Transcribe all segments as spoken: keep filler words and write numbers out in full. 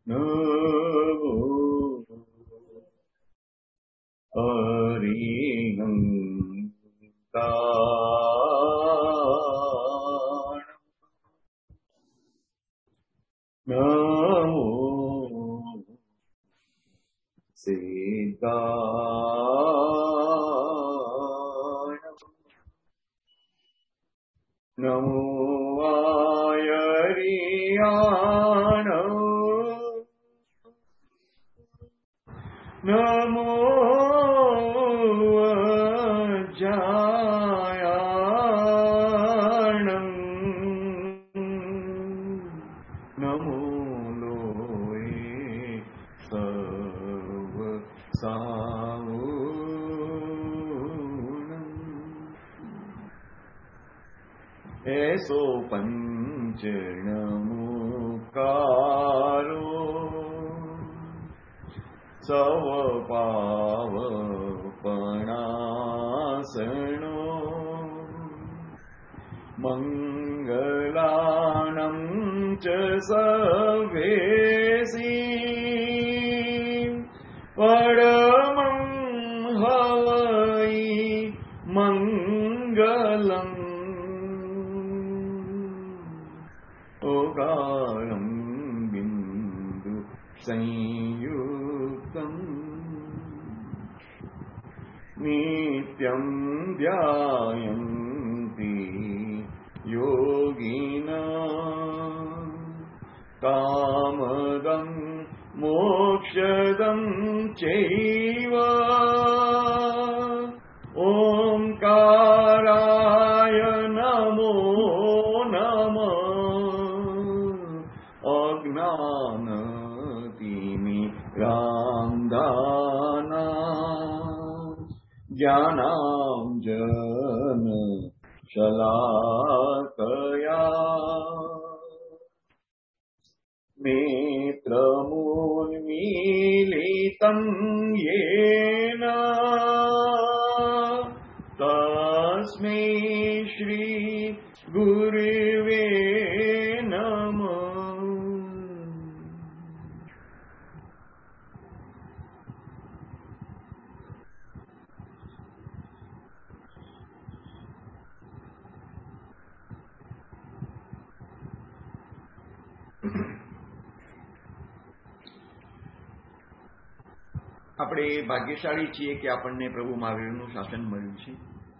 નમો હરિહંતાણ નમો સિદ્ધાણ નમો આયરિયાણ નમો અજાયાણં નમો લોય સર્વ સાવૂણં એસો પંચણમુકારો સવ પાવપણાસણો મંગલાણં ચ સર્વેસી પરમં હવૈ મંગલં ઓકારં બિંદુ સંયુક્તં નિત્યં ધ્યાયન્તિ યોગિનઃ કામદં મોક્ષદં ચૈવ ઓમકારાય નમો નમઃ અજ્ઞાનતિમિરાંધાનાં જ્ઞાનાંજન શલાકયા નેત્રમુન્મીલિतं યેન તસ્મૈ શ્રી ગુરવે નમઃ. આપણે ભાગ્યશાળી છીએ કે આપણને પ્રભુ મહાવીરનું શાસન મળ્યું છે.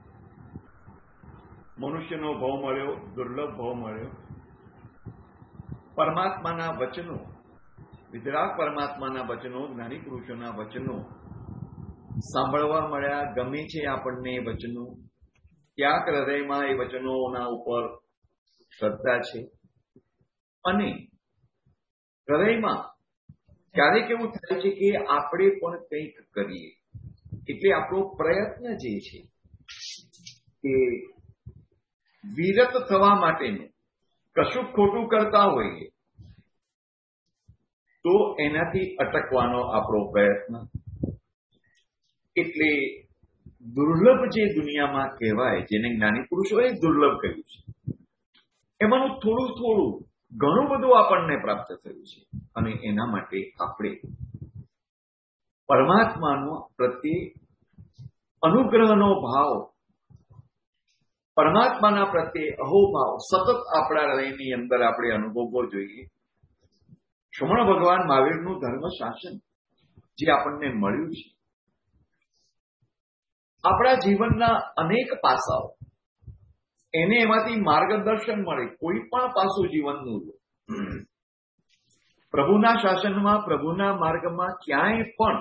મનુષ્યનો ભાવ મળ્યો, દુર્લભ ભાવ મળ્યો. પરમાત્માના વચનો, વિતરાગ પરમાત્માના વચનો, જ્ઞાની પુરુષોના વચનો સાંભળવા મળ્યા. ગમે છે આપણને એ વચનો. ક્યાંક હૃદયમાં એ વચનોના ઉપર શ્રદ્ધા છે અને હૃદયમાં ક્યારેક એવું થાય છે કે આપણે પણ કંઈક કરીએ. એટલે આપણો પ્રયત્ન જે છે કે વિરત થવા માટેનું કશું ખોટું કરતા હોઈએ તો એનાથી અટકવાનો આપણો પ્રયત્ન. એટલે દુર્લભ જે દુનિયામાં કહેવાય, જેને જ્ઞાની પુરુષોએ દુર્લભ કહ્યું છે, એમાંનું થોડું થોડું ઘણું બધું આપણને પ્રાપ્ત થયું છે. અને એના માટે આપણે પરમાત્માનો પ્રત્યે અનુગ્રહનો ભાવ, પરમાત્માના પ્રત્યે અહોભાવ સતત આપણા હૃદયની અંદર આપણે અનુભવવો જોઈએ. શ્રમણ ભગવાન મહાવીરનું ધર્મ શાસન જે આપણને મળ્યું છે, આપણા જીવનના અનેક પાસાઓ, એને એમાંથી માર્ગદર્શન મળે. કોઈ પણ પાસું જીવનનું પ્રભુના શાસનમાં, પ્રભુના માર્ગમાં ક્યાંય પણ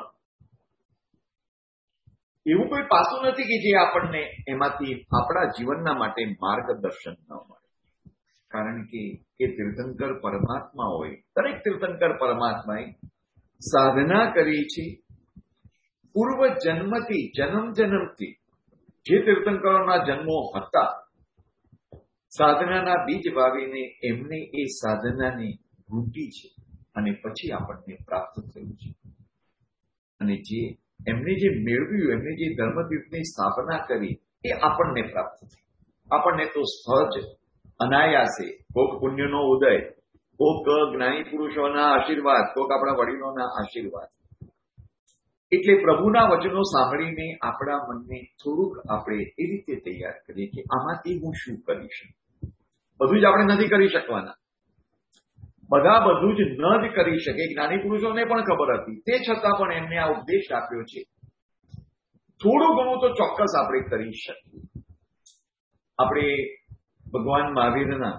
એવું કોઈ પાસું નથી કે જે આપણને એમાંથી આપણા જીવનના માટે માર્ગદર્શન ન મળે. કારણ કે એ તીર્થંકર પરમાત્મા હોય, દરેક તીર્થંકર પરમાત્માએ સાધના કરી છે. પૂર્વ જન્મથી, જન્મ જન્મથી જે તીર્થંકરોના જન્મો હતા, સાધનાના બીજ વાવીને એમને એ સાધનાની રૂટી છે અને પછી આપણને પ્રાપ્ત થયું છે. અને જે એમને જે મેળવ્યું, એમને જે ધર્મતીર્થની સ્થાપના કરી, એ આપણને પ્રાપ્ત થઈ. આપણને તો સહજ અનાયાસે ભોગ પુણ્યનો ઉદય કોક જ્ઞાની પુરુષોના આશીર્વાદ, કોક આપણા વડીલોના આશીર્વાદ. એટલે પ્રભુના વચનો સાંભળીને આપણા મનને થોડુંક આપણે એ રીતે તૈયાર કરીએ કે આમાંથી હું શું કરીશ. બધું જ આપણે નથી કરી શકવાના, બધા બધું જ ન જ કરી શકે. જ્ઞાની પુરુષોને પણ ખબર હતી, તે છતાં પણ એમને આ ઉપદેશ આપ્યો છે. થોડું ઘણું તો ચોક્કસ આપણે કરી શકીએ. આપણે ભગવાન મહાવીરના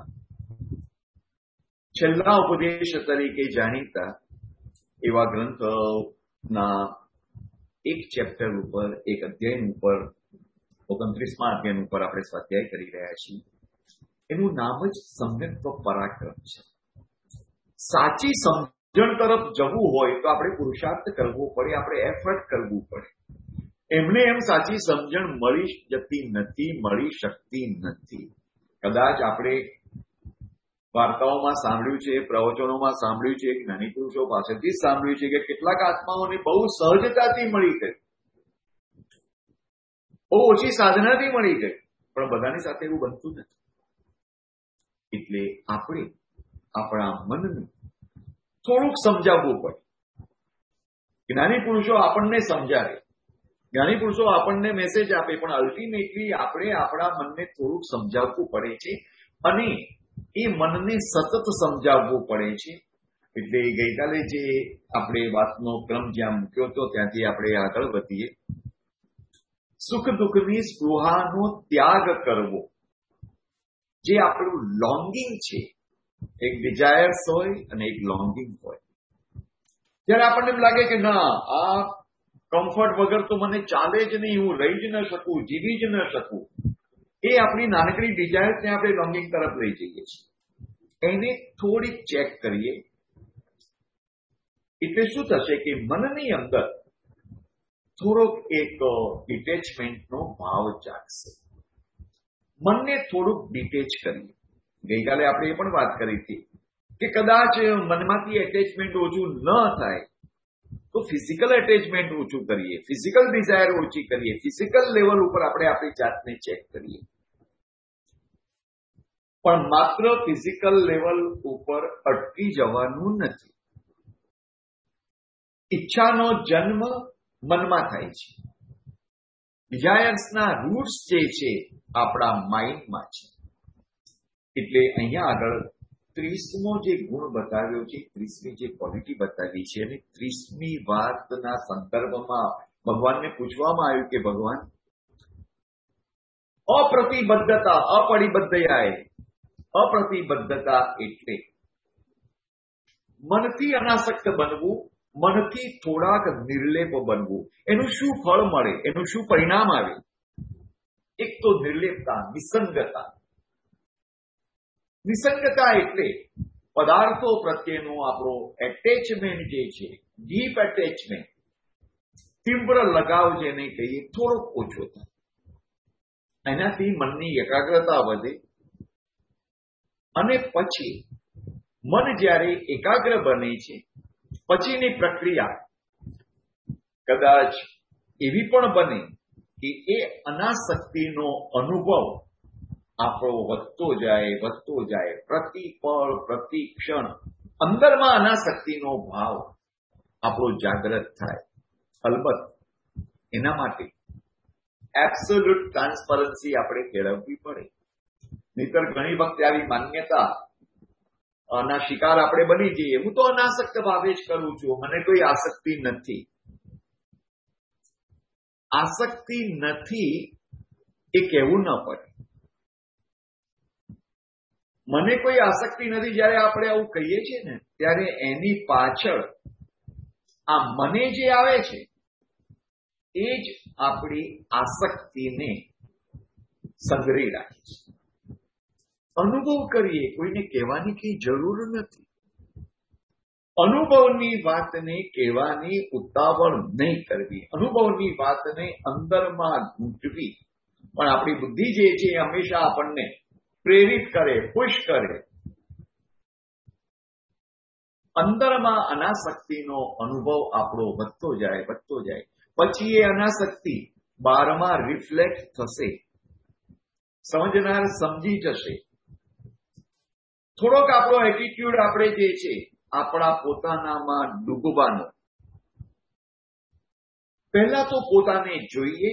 છેલ્લા ઉપદેશ તરીકે જાણીતા એવા ગ્રંથના એક ચેપ્ટર ઉપર, એક અધ્યાય ઉપર, ઓગણત્રીસમાં અધ્યાય ઉપર આપણે સ્વાધ્યાય કરી રહ્યા છીએ. એનું નામ જ સમ્યક્ત્વ પરાક્રમ છે. સાચી સમજણ તરફ જવું હોય તો આપણે પુરુષાર્થ કરવો પડે, આપણે એફર્ટ કરવું પડે. એમને એમ સાચી સમજણ મળી જતી નથી, મળી શકતી નથી. કદાચ આપણે વાર્તાઓમાં સાંભળ્યું છે, પ્રવચનોમાં સાંભળ્યું છે, જ્ઞાની પુરુષો પાસેથી સાંભળ્યું છે કે કેટલાક આત્માઓને બહુ સહજતાથી મળી ગઈ, બહુ ઓછી સાધનાથી મળી ગઈ, પણ બધાની સાથે એવું બનતું નથી. એટલે આપણે આપણા મનને થોડુંક સમજાવવું પડે. જ્ઞાની પુરુષો આપણને સમજાવે, જ્ઞાની પુરુષો આપણને મેસેજ આપે, પણ અલ્ટિમેટલી આપણે આપણા મનને થોડુંક સમજાવવું પડે છે અને એ મનને સતત સમજાવવું પડે છે. એટલે ગઈકાલે જે આપણે વાતનો ક્રમ જ્યાં મૂક્યો હતો ત્યાંથી આપણે આગળ વધીએ. સુખ દુઃખની સ્પૃહાનો ત્યાગ કરવો, જે આપણું લોંગિંગ છે, એક ડિઝાયર્સ હોય અને એક લોંગિંગ હોય. જ્યારે આપણને એમ લાગે કે ના, આ કમ્ફર્ટ વગર તો મને ચાલે જ નહીં, હું રહી જ ન શકું, જીવી જ ન શકું, એ આપણી નાનકડી ડિઝાયર્સને આપણે લોંગિંગ તરફ લઈ જઈએ છીએ. એને થોડીક ચેક કરીએ એટલે શું થશે કે મનની અંદર થોડોક એક ડિટેચમેન્ટનો ભાવ જાગશે. મનને થોડુંક ડિટેચ કરીએ. ગઈકાલે આપણે એ પણ વાત કરી હતી કે કદાચ મનમાંથી એટેચમેન્ટ ઓછું ન થાય તો ફિઝિકલ એટેચમેન્ટ ઓછું કરીએ, ફિઝિકલ ડિઝાયર ઓછી કરીએ, ફિઝિકલ લેવલ ઉપર આપણે આપણી જાતને ચેક કરીએ. પણ માત્ર ફિઝિકલ લેવલ ઉપર અટકી જવાનું નથી. ઈચ્છાનો જન્મ મનમાં થાય છે. ડિઝાયર્સના રૂટ્સ જે છે આપણા માઇન્ડમાં છે. એટલે અહીંયા આગળ ત્રીસમો જે ગુણ બતાવ્યો છે, ત્રીસમી જે ક્વોલિટી બતાવી છે, અને ત્રીસમી વાતના સંદર્ભમાં ભગવાનને પૂછવામાં આવ્યું કે ભગવાન, અપ્રતિબદ્ધતા, અપરિબદ્ધયાએ, અપ્રતિબદ્ધતા એટલે મનથી અનાસક્ત બનવું, મનથી થોડાક નિર્લેપ બનવું. એનું શું ફળ મળે, એનું શું પરિણામ આવે? એક તો નિર્લેપતા, નિસંગતા. નિસંગતા એટલે પદાર્થો પ્રત્યેનો આપણો એટેચમેન્ટ જે છે, ડીપ એટેચમેન્ટ, તીવ્ર લગાવ જેને કહીએ, થોડોક ઓછો થાય. એનાથી મનની એકાગ્રતા વધે અને પછી મન જ્યારે એકાગ્ર બને છે પછીની પ્રક્રિયા કદાચ એવી પણ બને કે એ અનાસક્તિનો અનુભવ આપણો વધતો જાય, વધતો જાય, પ્રતિપળ, પ્રતિક્ષણ અંદરમાં અનાસક્તિનો ભાવ આપણો જાગૃત થાય. અલબત્ત એના માટે એબ્સોલ્યુટ ટ્રાન્સપરન્સી આપણે કેળવવી પડે. નહીતર ઘણી વખતે આવી માન્યતા ના શિકાર આપણે બની જઈએ. હું તો અનાસક્ત ભાવે જ કરું છું, મને કોઈ આસક્તિ નથી. આસક્તિ નથી એ કહેવું ન પડે. મને કોઈ આસક્તિ નથી જ્યારે આપણે આવું કહીએ છીએ ને, ત્યારે એની પાછળ આ મને જે આવે છે એ જ આપણી આસક્તિને સંગ્રહી રાખે છે. અનુભવ કરીએ, કોઈને કહેવાની કઈ જરૂર નથી. અનુભવની વાતને કહેવાની ઉતાવળ નહીં કરવી, અનુભવની વાતને અંદરમાં ગૂંચવી. પણ આપણી બુદ્ધિ જે છે એ હંમેશા આપણને પ્રેરિત કરે, પુશ કરે. અંદરમાં અનાસક્તિનો અનુભવ આપણો વધતો જાય, વધતો જાય. પછી એ અનાસક્તિ બહારમાં રિફ્લેક્ટ થશે. સમજનાર સમજી જશે. થોડોક આપણો એટીટ્યુડ આપણે જે છે આપણા પોતાનામાં ડૂબવાનો. પહેલા તો પોતાને જોઈએ,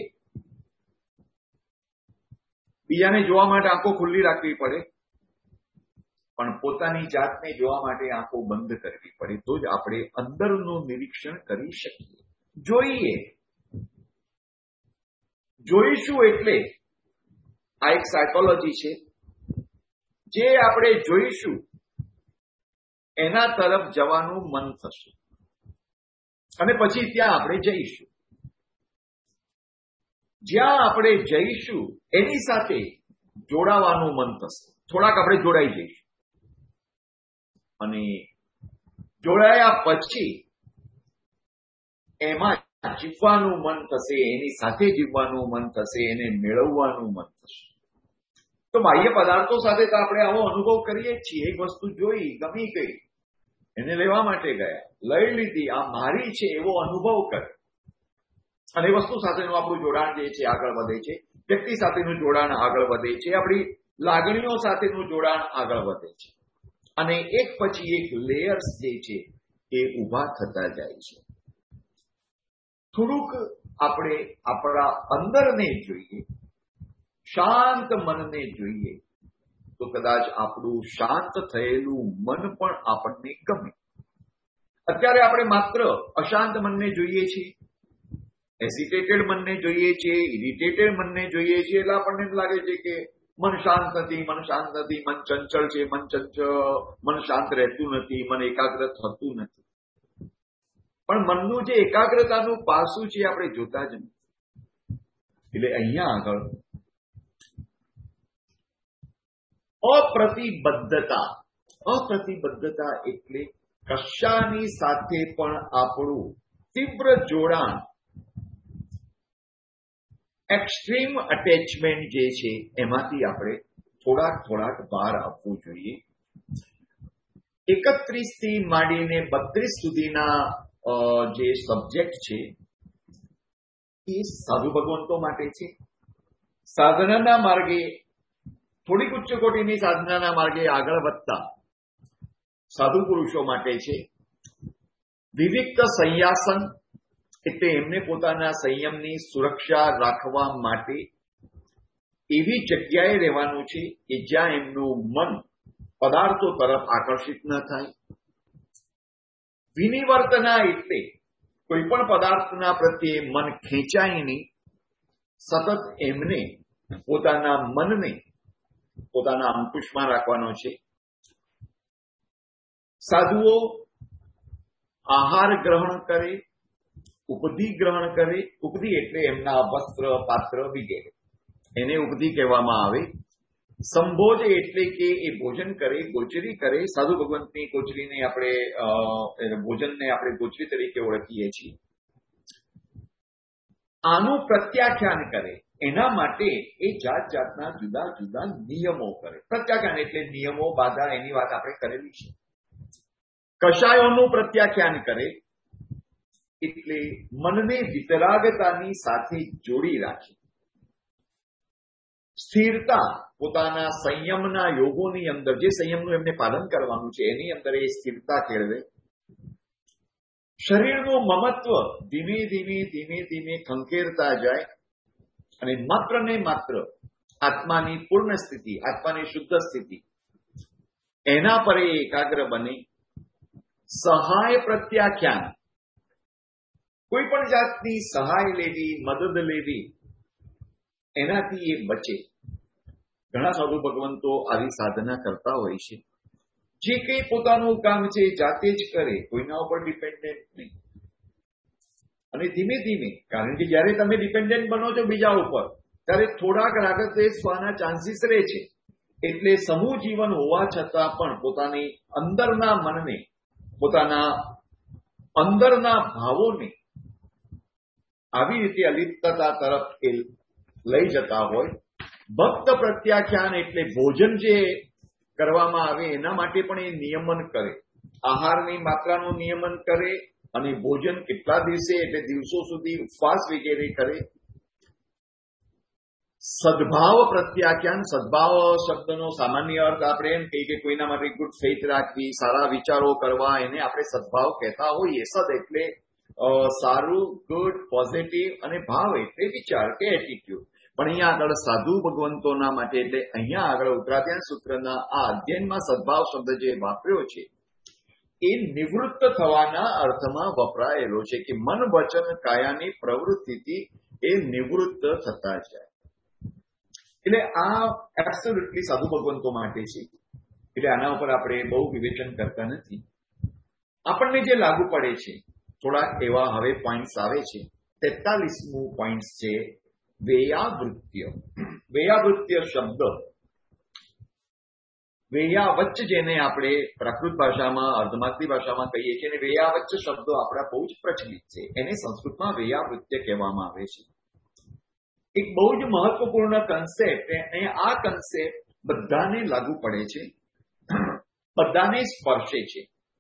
બીજાને જોવા માટે આંખો ખુલ્લી રાખવી પડે, પણ પોતાની જાતને જોવા માટે આંખો બંધ કરવી પડે, તો જ આપણે અંદરનું નિરીક્ષણ કરી શકીએ. જોઈએ, જોઈશું એટલે આ એક સાયકોલોજી છે. જે આપણે જોઈશું એના તરફ જવાનું મન થશે અને પછી ત્યાં આપણે જઈશું. જ્યાં આપણે જઈશું એની સાથે જોડાવાનું મન થશે. થોડાક આપણે જોડાઈ જઈશું અને જોડાયા પછી એમાં જીવવાનું મન થશે, એની સાથે જીવવાનું મન થશે, એને મેળવવાનું મન થશે. તો બાહ્ય પદાર્થો સાથે તો આપણે આવો અનુભવ કરીએ જ છીએ. એક વસ્તુ જોઈ, ગમી ગઈ, એને લેવા માટે ગયા, લઈ લીધી, આ મારી છે એવો અનુભવ કરે અને એ વસ્તુ સાથેનું આપણું જોડાણ જે છે આગળ વધે છે. વ્યક્તિ સાથેનું જોડાણ આગળ વધે છે, આપણી લાગણીઓ સાથેનું જોડાણ આગળ વધે છે અને એક પછી એક લેયર્સ જે છે એ ઉભા થતા જાય છે. થોડુંક આપણે આપણા અંદરને જોઈએ, શાંત મનને જોઈએ, તો કદાચ આપણું શાંત થયેલું મન પણ આપણને ગમે. અત્યારે આપણે માત્ર અશાંત મનને જોઈએ છીએ, હેસિટેટેડ મનને જોઈએ છીએ, ઇરિટેટેડ મનને જોઈએ છીએ, એટલે આપણને એમ લાગે છે કે મન શાંત નથી, મન શાંત નથી, મન ચંચળ છે, મન ચંચળ મન શાંત રહેતું નથી, મન એકાગ્ર થતું નથી. પણ મનનું જે એકાગ્રતાનું પાસું છે આપણે જોતા જ નથી. એટલે અહીંયા આગળ અપ્રતિબદ્ધતા. અપ્રતિબદ્ધતા એટલે કશાની સાથે પણ આપણું તીવ્ર જોડાણ, એક્સ્ટ્રીમ અટેચમેન્ટ જે છે એમાંથી આપણે થોડાક થોડાક બહાર આવવું જોઈએ. એકત્રીસ થી માંડીને બત્રીસ સુધીના જે સબ્જેક્ટ છે એ સાધુ ભગવંતો માટે છે. સાધનાના માર્ગે, થોડીક ઉચ્ચ કોટીની સાધનાના માર્ગે આગળ વધતા સાધુ પુરુષો માટે છે. વિવિક્ત સંયાસન એટલે એમને પોતાના સંયમની સુરક્ષા રાખવા માટે એવી જગ્યાએ રહેવાનું છે કે જ્યાં એમનું મન પદાર્થો તરફ આકર્ષિત ન થાય. વિનિવર્તના એટલે કોઈ પણ પદાર્થના પ્રત્યે મન ખેંચાય નહીં, સતત એમને પોતાના મનને પોતાના અંકુશમાં રાખવાનો છે. સાધુઓ આહાર ગ્રહણ કરે, ઉપધિ ગ્રહણ કરે. ઉપધિ એટલે એમના વસ્ત્ર, પાત્ર વગેરે, એને ઉપધિ કહેવામાં આવે. સંભોજ એટલે કે એ ભોજન કરે, ગોચરી કરે. સાધુ ભગવંતની ગોચરીને આપણે ભોજનને આપણે ગોચરી તરીકે ઓળખીએ છીએ. આનું પ્રત્યાખ્યાન કરે, એના માટે એ જાત જાતના જુદા જુદા નિયમો કરે. પ્રત્યાખ્યાન એટલે નિયમો, બાધા, એની વાત આપણે કરેલી છે. કશાયોનું પ્રત્યાખ્યાન કરે એટલે મનને વિતરાગતાની સાથે જોડી રાખે. સ્થિરતા, પોતાના સંયમના યોગોની અંદર જે સંયમનું એમને પાલન કરવાનું છે એની અંદર એ સ્થિરતા કેળવે. શરીરનું મમત્વ ધીમે ધીમે ધીમે ધીમે ખંખેરતા જાય અને માત્ર ને માત્ર આત્માની પૂર્ણ સ્થિતિ, આત્માની શુદ્ધ સ્થિતિ, એના પર એ એકાગ્ર બને. સહાય પ્રત્યાખ્યાન, કોઈ પણ જાતની સહાય લેવી, મદદ લેવી, એનાથી એ બચે. ઘણા સાધુ ભગવંતો આવી સાધના કરતા હોય છે. જે કંઈ પોતાનું કામ છે જાતે જ કરે, કોઈના ઉપર ડિપેન્ડન્ટ નહીં. અને ધીમે ધીમે, કારણ કે જયારે તમે ડિપેન્ડન્ટ બનો છો બીજા ઉપર, ત્યારે થોડાક રાગદ્વેષ થવાના ચાન્સીસ રહે છે. એટલે સમૂહ જીવન હોવા છતાં પણ પોતાની અંદરના મનને, પોતાના અંદરના ભાવોને આવી રીતે અલિપ્તતા તરફ એ લઈ જતા હોય. ભક્ત પ્રત્યાખ્યાન એટલે ભોજન જે કરવામાં આવે એના માટે પણ એ નિયમન કરે. આહારની માત્રાનું નિયમન કરે અને ભોજન કેટલા દિવસે એટલે દિવસો સુધી ઉપવાસ વગેરે કરે. સદભાવ પ્રત્યાખ્યાન. સદભાવ શબ્દનો સામાન્ય અર્થ આપણે એમ કહીએ કે કોઈના માટે ગુડ ફેથ રાખવી, સારા વિચારો કરવા, એને આપણે સદભાવ કહેતા હોઈએ. સદ એટલે સારું, ગુડ, પોઝિટિવ, અને ભાવ એટલે વિચાર કે એટીટ્યુડ. પણ અહીંયા આગળ સાધુ ભગવંતોના માટે એટલે અહીંયા આગળ ઉત્તરાધ્યાન સૂત્રના આ અધ્યયનમાં સદભાવ શબ્દ જે વાપર્યો છે એ નિવૃત્ત થવાના અર્થમાં વપરાયેલો છે કે મન, વચન, કાયાની પ્રવૃત્તિથી એ નિવૃત્ત થતા જાય. એટલે આ એબ્સોલ્યુટલી સાધુ ભગવંતો માટે છે. એટલે આના ઉપર આપણે બહુ વિવેચન કરતા નથી. આપણને જે લાગુ પડે છે થોડાક એવા હવે પોઈન્ટ્સ આવે છે. તેતાલીસમું પોઈન્ટ છે વેયાવૃત્ય. વેયાવૃત્ય શબ્દ, વેયાવચ્ચ જેને આપણે પ્રાકૃત ભાષામાં, અર્ધમાત્રી ભાષામાં કહીએ છીએ, અને વેયાવચ્ચ શબ્દો આપણા બહુ જ પ્રચલિત છે. એને સંસ્કૃતમાં વેયાવૃત્ય કહેવામાં આવે છે. એક બહુ જ મહત્વપૂર્ણ કન્સેપ્ટ, અને આ કન્સેપ્ટ બધાને લાગુ પડે છે, બધાને સ્પર્શે છે.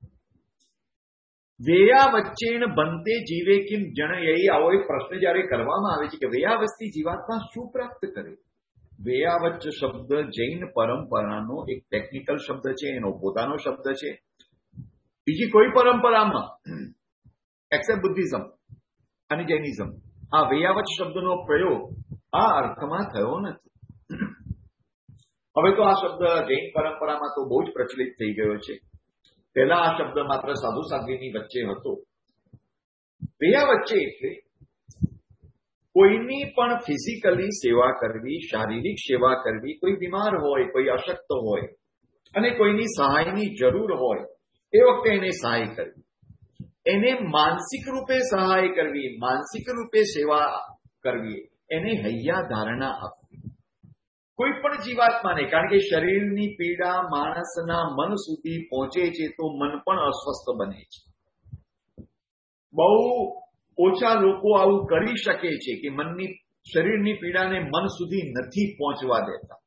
વેયાવચ્ચેન બંતે જીવે કિમ જણ યહી. આવો એક પ્રશ્ન જયારે કરવામાં આવે છે કે વેયાવચ્ચથી જીવાત્મા શું પ્રાપ્ત કરે. વેયાવચ્ચ શબ્દ જૈન પરંપરાનો એક ટેકનિકલ શબ્દ છે, એનો પોતાનો શબ્દ છે. બીજી કોઈ પરંપરામાં એક્સેપ્ટ બુદ્ધિઝમ અને જૈનિઝમ આ વેયાવચ્ચ શબ્દનો પ્રયોગ આ અર્થમાં થયો નથી. હવે તો આ શબ્દ જૈન પરંપરામાં તો બહુ જ પ્રચલિત થઈ ગયો છે. પહેલા આ શબ્દ માત્ર સાધુ સાધ્વીની વચ્ચે હતો. વેયાવચ્ચે એટલે કોઈની પણ ફિઝિકલી સેવા કરવી, શારીરિક સેવા કરવી, કોઈ બીમાર હોય, કોઈ અશક્ત હોય અને કોઈની સહાયની જરૂર હોય એ વખતે એને સહાય કરવી, એને માનસિક રૂપે સહાય કરવી, માનસિક રૂપે સેવા કરવી, એને હૈયા ધારણા આપવી. કોઈ પણ જીવાત્માને, કારણ કે શરીરની પીડા માણસના મન સુધી પહોંચે છે તો મન પણ અસ્વસ્થ બને છે. બહુ ઓછા લોકો આવું કરી શકે છે કે મનની, શરીરની પીડાને મન સુધી નથી પહોંચવા દેતા.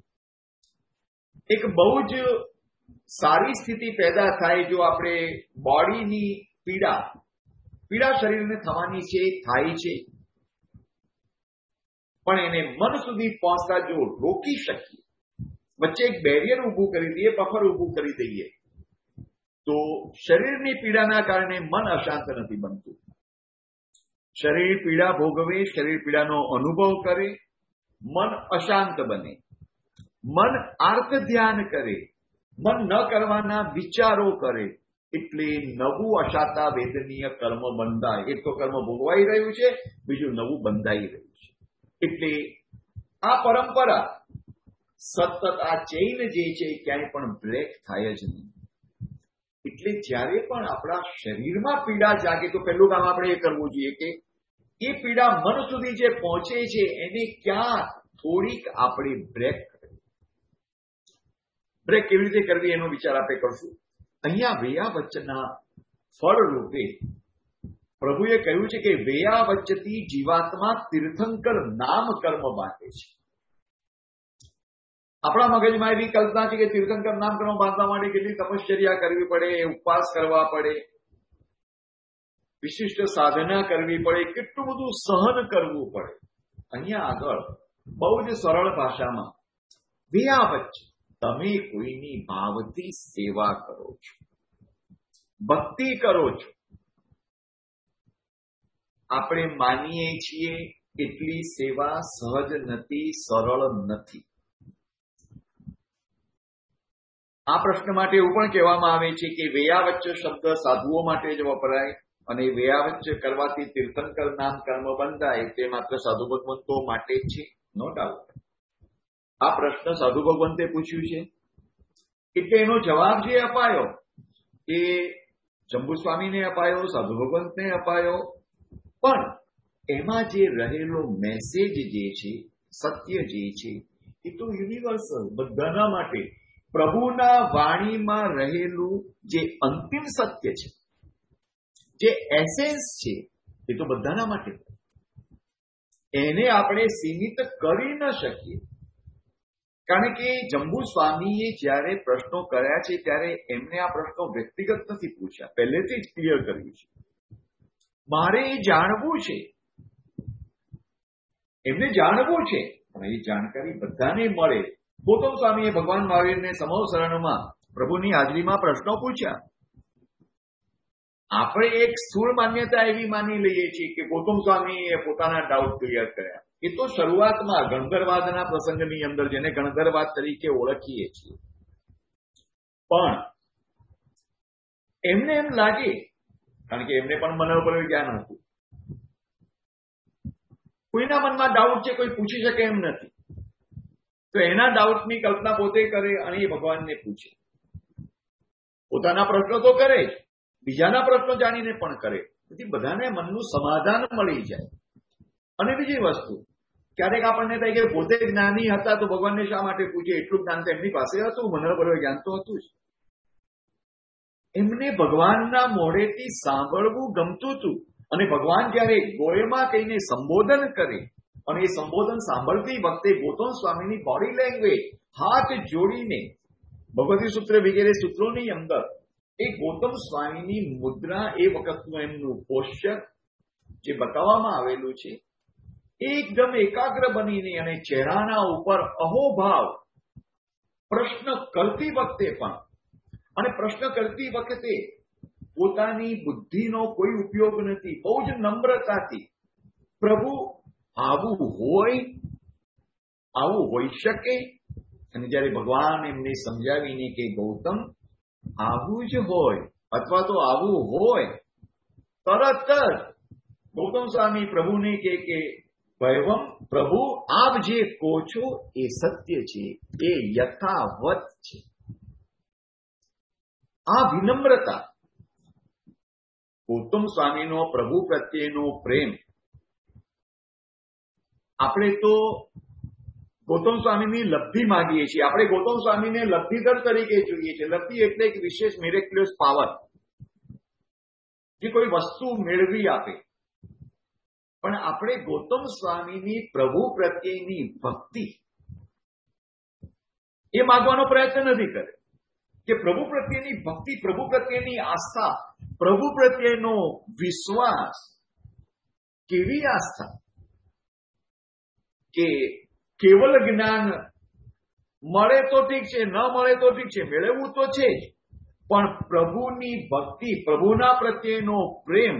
એક બહુ જ સારી સ્થિતિ પેદા થાય જો આપણે બોડીની પીડા, પીડા શરીરને થવાની છે, થાય છે, પણ એને મન સુધી પહોંચતા જો રોકી શકીએ, વચ્ચે એક બેરિયર ઊભું કરી દઈએ, બફર ઊભું કરી દઈએ, તો શરીરની પીડાના કારણે મન અશાંત નથી બનતું. શરીર પીડા ભોગવે, શરીર પીડાનો અનુભવ કરે, મન અશાંત બને, મન આર્ત ધ્યાન કરે, મન ન કરવાના વિચારો કરે, એટલે નવું અશાતા વેદનીય કર્મ બંધાય. એક તો કર્મ ભોગવાઈ રહ્યું છે, બીજું નવું બંધાઈ રહ્યું છે. એટલે આ પરંપરા સતત આ ચેઇન જે છે ક્યાંય પણ બ્રેક થાય જ નહીં. એટલે જ્યારે પણ આપણા શરીરમાં પીડા જાગે તો પહેલું કામ આપણે એ કરવું જોઈએ કે એ પીડા મન સુધી જે પહોંચે છે એને ક્યાં થોડીક આપણે બ્રેક કરવી. બ્રેક કેવી રીતે કરવી એનો વિચાર આપણે કરશું. અહીંયા વેયાવચ્ચના ફળ રૂપે પ્રભુએ કહ્યું છે કે વેયાવચ્ચથી જીવાત્મા તીર્થંકર નામ કર્મ બાંધે છે. આપણા મગજમાં એવી કલ્પના છે કે તીર્થંકર નામ કર્મ બાંધવા માટે કેટલી તપશ્ચર્યા કરવી પડે, ઉપવાસ કરવા પડે, વિશિષ્ટ સાધના કરવી પડે, કેટલું બધું સહન કરવું પડે. અહીંયા આગળ બહુ જ સરળ ભાષામાં વેયાવચ્ચ, તમે કોઈની ભાવથી સેવા કરો છો, ભક્તિ કરો છો. આપણે માનીએ છીએ એટલી સેવા સહજ નથી, સરળ નથી. આ પ્રશ્ન માટે એવું પણ કહેવામાં આવે છે કે વેયાવચ્ચ શબ્દ સાધુઓ માટે જ વપરાય અને વેયાવચ્ચ કરવાથી તીર્થંકર નામ કર્મ બંધાય તે માત્ર સાધુ ભગવંતો માટે જ છે. નો ડાઉટ આ પ્રશ્ન સાધુ ભગવંતે પૂછ્યું છે એટલે એનો જવાબ જે અપાયો એ જંબુ સ્વામીને અપાયો, સાધુ ભગવંતને અપાયો, પણ એમાં જે રહેલો મેસેજ જે છે, સત્ય જે છે એ તો યુનિવર્સલ, બધાના માટે. પ્રભુના વાણીમાં રહેલું જે અંતિમ સત્ય છે, જે એસેન્સ છે, એ તો બધાના માટે. એને આપણે સીમિત કરી ન શકીએ. કારણ કે જંબુ સ્વામીએ જ્યારે પ્રશ્નો કર્યા છે ત્યારે એમને આ પ્રશ્નો વ્યક્તિગત નથી પૂછ્યા, પહેલેથી જ ક્લિયર કર્યું છે. મારે એ જાણવું છે, એમને જાણવું છે અને એ જાણકારી બધાને મળે. ગૌતમ સ્વામીએ ભગવાન મહાવીરને સમૂહ શરણમાં પ્રભુની હાજરીમાં પ્રશ્નો પૂછ્યા. આપણે એક સ્થૂળ માન્યતા એવી માની લઈએ છીએ કે ગૌતમ સ્વામીએ પોતાના ડાઉટ ક્લિયર કર્યા. એ તો શરૂઆતમાં ગણધરવાદના પ્રસંગની અંદર જેને ગણધરવાદ તરીકે ઓળખીએ છીએ. પણ એમને એમ લાગે, કારણ કે એમને પણ મનોબળ જ્ઞાન હતું, કોઈના મનમાં ડાઉટ છે કોઈ પૂછી શકે એમ નથી, તો એના ડાઉટની કલ્પના પોતે કરે અને એ ભગવાનને પૂછે. પોતાના પ્રશ્નો તો કરે જ, બીજાના પ્રશ્નો જાણીને પણ કરે, તેથી બધાને મનનું સમાધાન મળી જાય. અને બીજી વસ્તુ, ક્યારેક આપણને થાય કે પોતે જ્ઞાની હતા તો ભગવાનને શા માટે પૂછે, એટલું જ્ઞાન તો એમની પાસે હતું, મનોબળ જ્ઞાન તો હતું જ. એમને ભગવાનના મોઢેથી સાંભળવું ગમતું હતું. અને ભગવાન જયારે ગોયમાં કહીને સંબોધન કરે અને એ સંબોધન સાંભળતી વખતે ગૌતમ સ્વામીની બોડી લેંગ્વેજ, હાથ જોડીને ભગવતી સૂત્ર વગેરે સૂત્રોની અંદર એ ગૌતમ સ્વામીની મુદ્રા, એ વખતનું એમનું પોસ્ચર જે બતાવવામાં આવેલું છે, એકદમ એકાગ્ર બનીને અને ચહેરાના ઉપર અહોભાવ પ્રશ્ન કરતી વખતે પણ, અને પ્રશ્ન કરતી વખતે પોતાની બુદ્ધિનો કોઈ ઉપયોગ નથી, બહુ જ નમ્રતાથી, પ્રભુ આવું હોય, આવું હોઈ શકે. અને જયારે ભગવાન એમને સમજાવીને કે ગૌતમ આવું જ હોય અથવા તો આવું હોય, તરત જ ગૌતમ સ્વામી પ્રભુને કહે કે વૈવમ પ્રભુ આપ જે કહો છો એ સત્ય છે, એ યથાવત છે. આ વિનમ્રતા, ગૌતમ સ્વામીનો પ્રભુ પ્રત્યેનો પ્રેમ. આપણે તો ગૌતમ સ્વામીની લબ્ધિ માંગીએ છીએ, આપણે ગૌતમ સ્વામીને લબ્ધિધર તરીકે જોઈએ છીએ. લબ્ધિ એટલે એક વિશેષ મિરેક્યુલસ પાવર, જે કોઈ વસ્તુ મેળવી આપે. પણ આપણે ગૌતમ સ્વામીની પ્રભુ પ્રત્યેની ભક્તિ એ માંગવાનો પ્રયત્ન નથી કર્યો કે પ્રભુ પ્રત્યેની ભક્તિ, પ્રભુ પ્રત્યેની આસ્થા, પ્રભુ પ્રત્યેનો વિશ્વાસ. કેવી આસ્થા કે કેવલ જ્ઞાન મળે તો ઠીક છે, ન મળે તો ઠીક છે, મેળવવું તો છે જ, પણ પ્રભુની ભક્તિ, પ્રભુના પ્રત્યેનો પ્રેમ,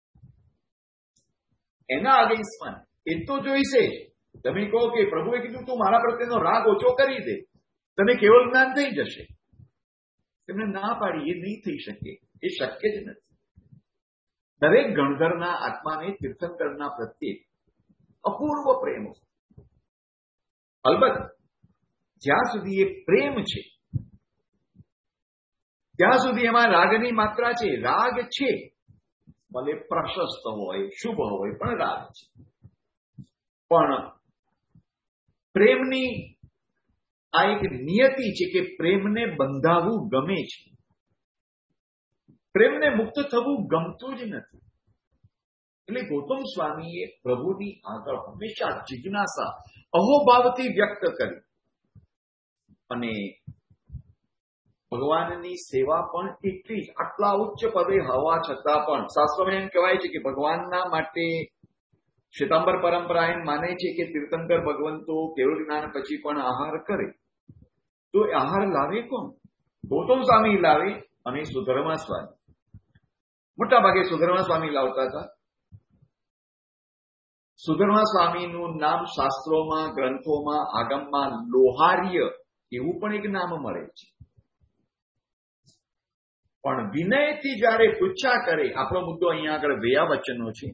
એના અગેન્સ્ટમાં એ તો જોઈશે જ. તમે કહો કે પ્રભુએ કીધું તું મારા પ્રત્યેનો રાગ ઓછો કરી દે, તને કેવલ જ્ઞાન થઈ જશે. તેમને ના પાડી, એ નહીં થઈ શકે, એ શક્ય જ નથી. દરેક ગણધરના આત્માને તીર્થંકરના પ્રત્યે અપૂર્વ પ્રેમ. અલબત્ત જ્યાં સુધી એ પ્રેમ છે ત્યાં સુધી એમાં રાગની માત્રા છે. રાગ છે, ભલે પ્રશસ્ત હોય, શુભ હોય, પણ રાગ છે. પણ પ્રેમની આ એક નિયતિ છે કે પ્રેમને બંધાવવું ગમે છે, પ્રેમને મુક્ત થવું ગમતું જ નથી. એટલે ગૌતમ સ્વામીએ પ્રભુની આગળ હંમેશા જિજ્ઞાસા અહોભાવથી વ્યક્ત કરી અને ભગવાનની સેવા પણ એટલી જ, આટલા ઉચ્ચ પદે હોવા છતાં પણ શાસ્ત્રોમાં એમ કહેવાય છે કે ભગવાનના માટે શ્વેતાંબર પરંપરા એમ માને છે કે તીર્થંકર ભગવંતો કેવળ જ્ઞાન પછી પણ આહાર કરે. તો આહાર લાવે કોણ? ગૌતમ સ્વામી લાવે અને સુધર્મા સ્વામી. મોટા ભાગે સુધર્મા સ્વામી લાવતા હતા. સુધર્મા સ્વામીનું નામ શાસ્ત્રોમાં, ગ્રંથોમાં, આગમમાં લોહાર્ય એવું પણ એક નામ મળે છે. પણ વિનયથી જયારે પૂછા કરે, આપણો મુદ્દો અહીંયા આગળ વેયા વચનો છે.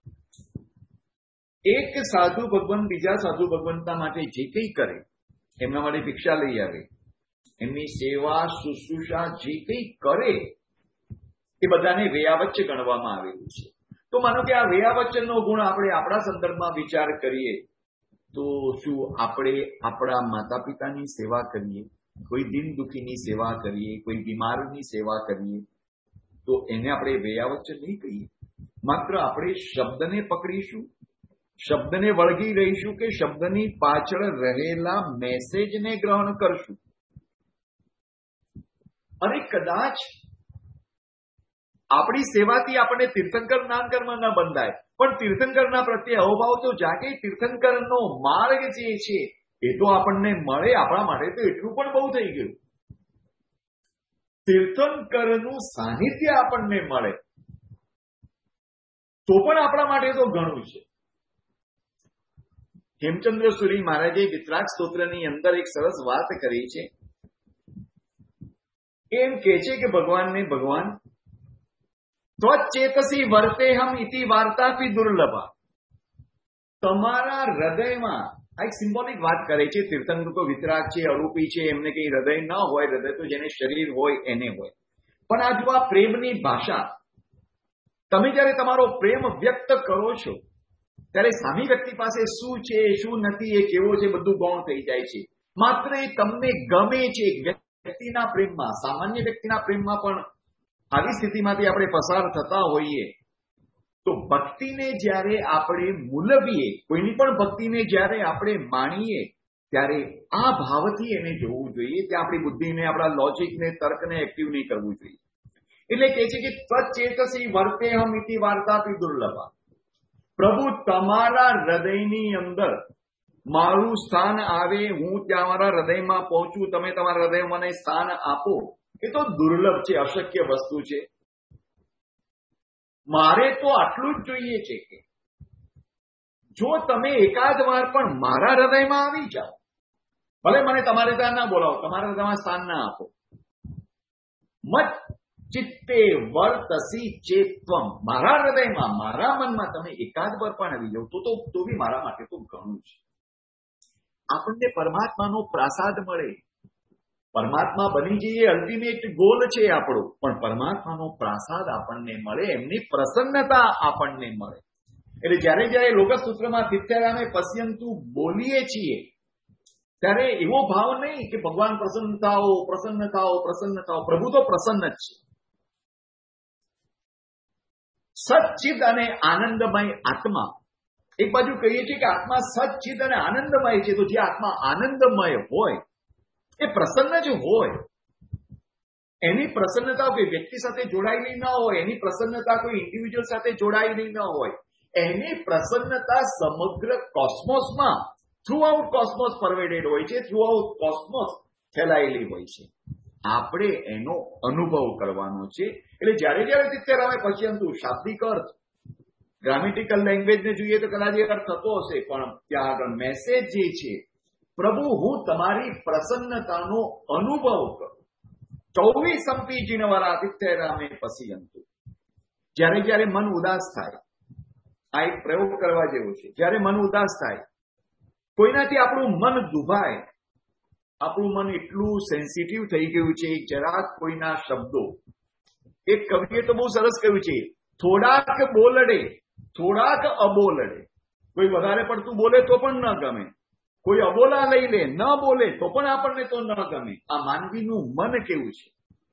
એક સાધુ ભગવાન બીજા સાધુ ભગવંતા માટે જે કંઈ કરે, એમના માટે ભિક્ષા લઈ આવે, એમની સેવા શુશ્રૂષા જે કંઈ કરે, એ બધાને વેયાવચ્ચ ગણવામાં આવેલું છે. તો માનો કે આ વેયાવચ્ચનનો ગુણ આપણે આપણા સંદર્ભમાં વિચાર કરીએ તો શું આપણે આપણા માતા પિતાની સેવા કરીએ, કોઈ દિન દુઃખીની સેવા કરીએ, કોઈ બીમારની સેવા કરીએ, તો એને આપણે વેયાવચ્ચન નહીં કહીએ. માત્ર આપણે શબ્દને પકડીશું, શબ્દને વળગી રહીશું કે શબ્દની પાછળ રહેલા મેસેજને ગ્રહણ કરશું. અને કદાચ આપણી સેવાથી આપણને તીર્થંકર નામ કર્મ ન બંધાય, પણ તીર્થંકરના પ્રત્યે અહોભાવ તો જાગે. તીર્થંકરનો માર્ગ જે છે એ તો આપણને મળે, આપણા માટે તો એટલું પણ બહુ થઈ ગયું. તીર્થંકરનું સાનિધ્ય આપણને મળે તો પણ આપણા માટે તો ઘણું છે. હેમચંદ્ર સુરી મહારાજે વિતરાગ સ્તોત્રની અંદર એક સરસ વાત કરી છે. એમ કે છે કે ભગવાનને ભગવાન ત્વચેતસી વર્તેહમ ઇતિ વાર્તાપી દુર્લભા. તમારા હૃદયમાં આ એક સિમ્બોલિક વાત કરે છે. તીર્થંકર તો વિતરાગ છે, અરૂપી છે, એમને કઈ હૃદય ન હોય. હૃદય તો જેને શરીર હોય એને હોય. પણ આ જો આ પ્રેમની ભાષા, તમે જયારે તમારો પ્રેમ વ્યક્ત કરો છો ત્યારે સામી વ્યક્તિ પાસે શું છે શું નથી, એ કેવો છે, બધું ગૌણ થઈ જાય છે. માત્ર એ તમને ગમે છે. વ્યક્તિના પ્રેમમાં, સામાન્ય વ્યક્તિના પ્રેમમાં પણ આવી સ્થિતિમાંથી આપણે પસાર થતા હોઈએ તો ભક્તિને જ્યારે આપણે મૂલવીએ, કોઈની પણ ભક્તિને જ્યારે આપણે માણીએ ત્યારે આ ભાવથી એને જોવું જોઈએ. ત્યાં આપણી બુદ્ધિને, આપણા લોજિકને, તર્કને એક્ટિવ નહીં કરવું જોઈએ. એટલે કહે છે કે ત્વચેતસી વર્તેહમ ઇતિ વાર્તાપી દુર્લભા. પ્રભુ તમારા હૃદયની અંદર મારું સ્થાન આવે, હું ત્યાં મારા હૃદયમાં પહોંચું, તમે તમારા હૃદય મને સ્થાન આપો, એ તો દુર્લભ છે, અશક્ય વસ્તુ છે. મારે તો આટલું જ જોઈએ છે કે જો તમે એકાદ વાર પણ મારા હૃદયમાં આવી જાઓ, ભલે મને તમારે ત્યાં ના બોલાવો, તમારા હૃદયમાં સ્થાન ના આપો, મત ચિત્તે વર્તસી ચેત્વમ, મારા હૃદયમાં, મારા મનમાં તમે એકાદ વાર પણ આવી જાઓ તો તો બી મારા માટે તો ઘણું છે. આપણને પરમાત્માનો પ્રસાદ મળે, પરમાત્મા બની જઈએ અલ્ટિમેટ ગોલ છે આપણો, પણ પરમાત્માનો પ્રસાદ આપણને મળે, એમની પ્રસન્નતા આપણને મળે. એટલે જયારે જયારે લોકસૂત્રમાં તિથ્યરામે પશ્યંતુ બોલીએ છીએ ત્યારે એવો ભાવ નહીં કે ભગવાન પ્રસન્ન થાઓ, પ્રસન્ન થાઓ, પ્રસન્ન થાઓ. પ્રભુ તો પ્રસન્ન જ છે. સચ્ચિદ અને આનંદમય આત્મા, એક બાજુ કહીએ છીએ કે આત્મા સચ્ચિદ અને આનંદમય છે, તો જે આત્મા આનંદમય હોય એ પ્રસન્ન જ હોય. એની પ્રસન્નતા કોઈ વ્યક્તિ સાથે જોડાયેલી ન હોય, એની પ્રસન્નતા કોઈ ઇન્ડિવિજ્યુઅલ સાથે જોડાયેલી ન હોય. એની પ્રસન્નતા સમગ્ર કોસ્મોસમાં, થ્રુ આઉટ કોસ્મોસ પરવેડેડ હોય છે, થ્રુ આઉટ કોસ્મોસ ફેલાયેલી હોય છે. આપણે એનો અનુભવ કરવાનો છે. એટલે જયારે જયારે તિથ્યરામે પશ્યંતુ, શાબ્દિક અર્થ, ગ્રામેટિકલ લેંગ્વેજને જોઈએ તો કદાચ એ અર્થ થતો હશે, પણ ત્યાં આગળ મેસેજ જે છે, પ્રભુ હું તમારી પ્રસન્નતાનો અનુભવ કરું. ચોવીસ સંપી જીનવરા તિથ્યરામે પશ્યંતુ. જયારે જયારે મન ઉદાસ થાય, આ એક પ્રયોગ કરવા જેવો છે. જયારે મન ઉદાસ થાય, કોઈનાથી આપણું મન દુભાય, આપણું મન એટલું સેન્સિટિવ થઈ ગયું છે, જરાક કોઈના શબ્દો, એક કવિએ તો બહુ સરસ કહ્યું છે, થોડાક બોલડે થોડાક અબોલડે. કોઈ વધારે પડતું બોલે તો પણ ન ગમે, કોઈ અબોલા લઈ લે, ન બોલે તો પણ આપણને તો ન ગમે. આ માનવીનું મન કેવું છે.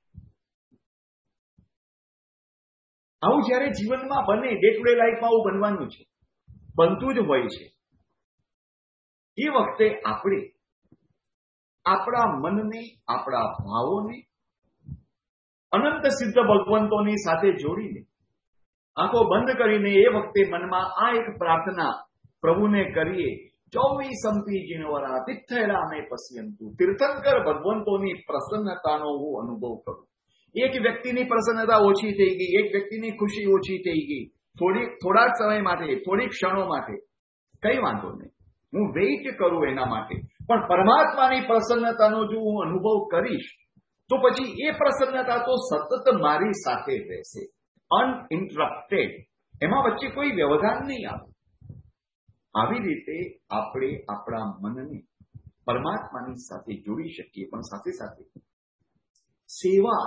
આવું જયારે જીવનમાં બને, ડે ટુ ડે લાઈફમાં આવું બનવાનું છે, બનતું જ હોય છે. એ વખતે આપણે આપણા મનને, આપણા ભાવોને અનંત સિદ્ધ ભગવંતોની સાથે જોડીને, આંખો બંધ કરીને એ વખતે મનમાં આ એક પ્રાર્થના પ્રભુને કરીએ, ચોવીસંપી જીનવરા તિથ્યરામે પશ્યંતુ. તીર્થંકર ભગવંતોની પ્રસન્નતાનો હું અનુભવ કરું. એક વ્યક્તિની પ્રસન્નતા ઓછી થઈ ગઈ, એક વ્યક્તિની ખુશી ઓછી થઈ ગઈ, થોડી થોડાક સમય માટે, થોડીક ક્ષણો માટે, કઈ વાંધો નહીં, હું વેઇટ કરું એના માટે. પણ પરમાત્માની પ્રસન્નતાનો જો હું અનુભવ કરીશ તો પછી એ પ્રસન્નતા તો સતત મારી સાથે રહેશે, અનઇન્ટરપ્ટેડ. એમાં વચ્ચે કોઈ વ્યવધાન નહીં આવે. આવી રીતે આપણે આપણા મનને પરમાત્માની સાથે જોડી શકીએ. પણ સાથે સાથે સેવા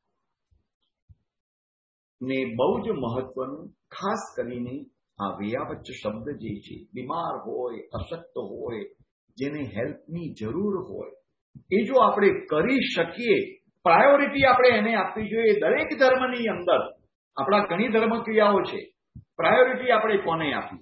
ને બહુ જ મહત્વનું, ખાસ કરીને આ વેયાવચ્ચ શબ્દ જે છે, બીમાર હોય, અશક્ત હોય, જેને હેલ્પની જરૂર હોય, એ જો આપણે કરી શકીએ, પ્રાયોરિટી આપણે એને આપવી જોઈએ. દરેક ધર્મની અંદર આપણા ઘણી ધર્મ ક્રિયાઓ છે, પ્રાયોરિટી આપણે કોને આપીએ?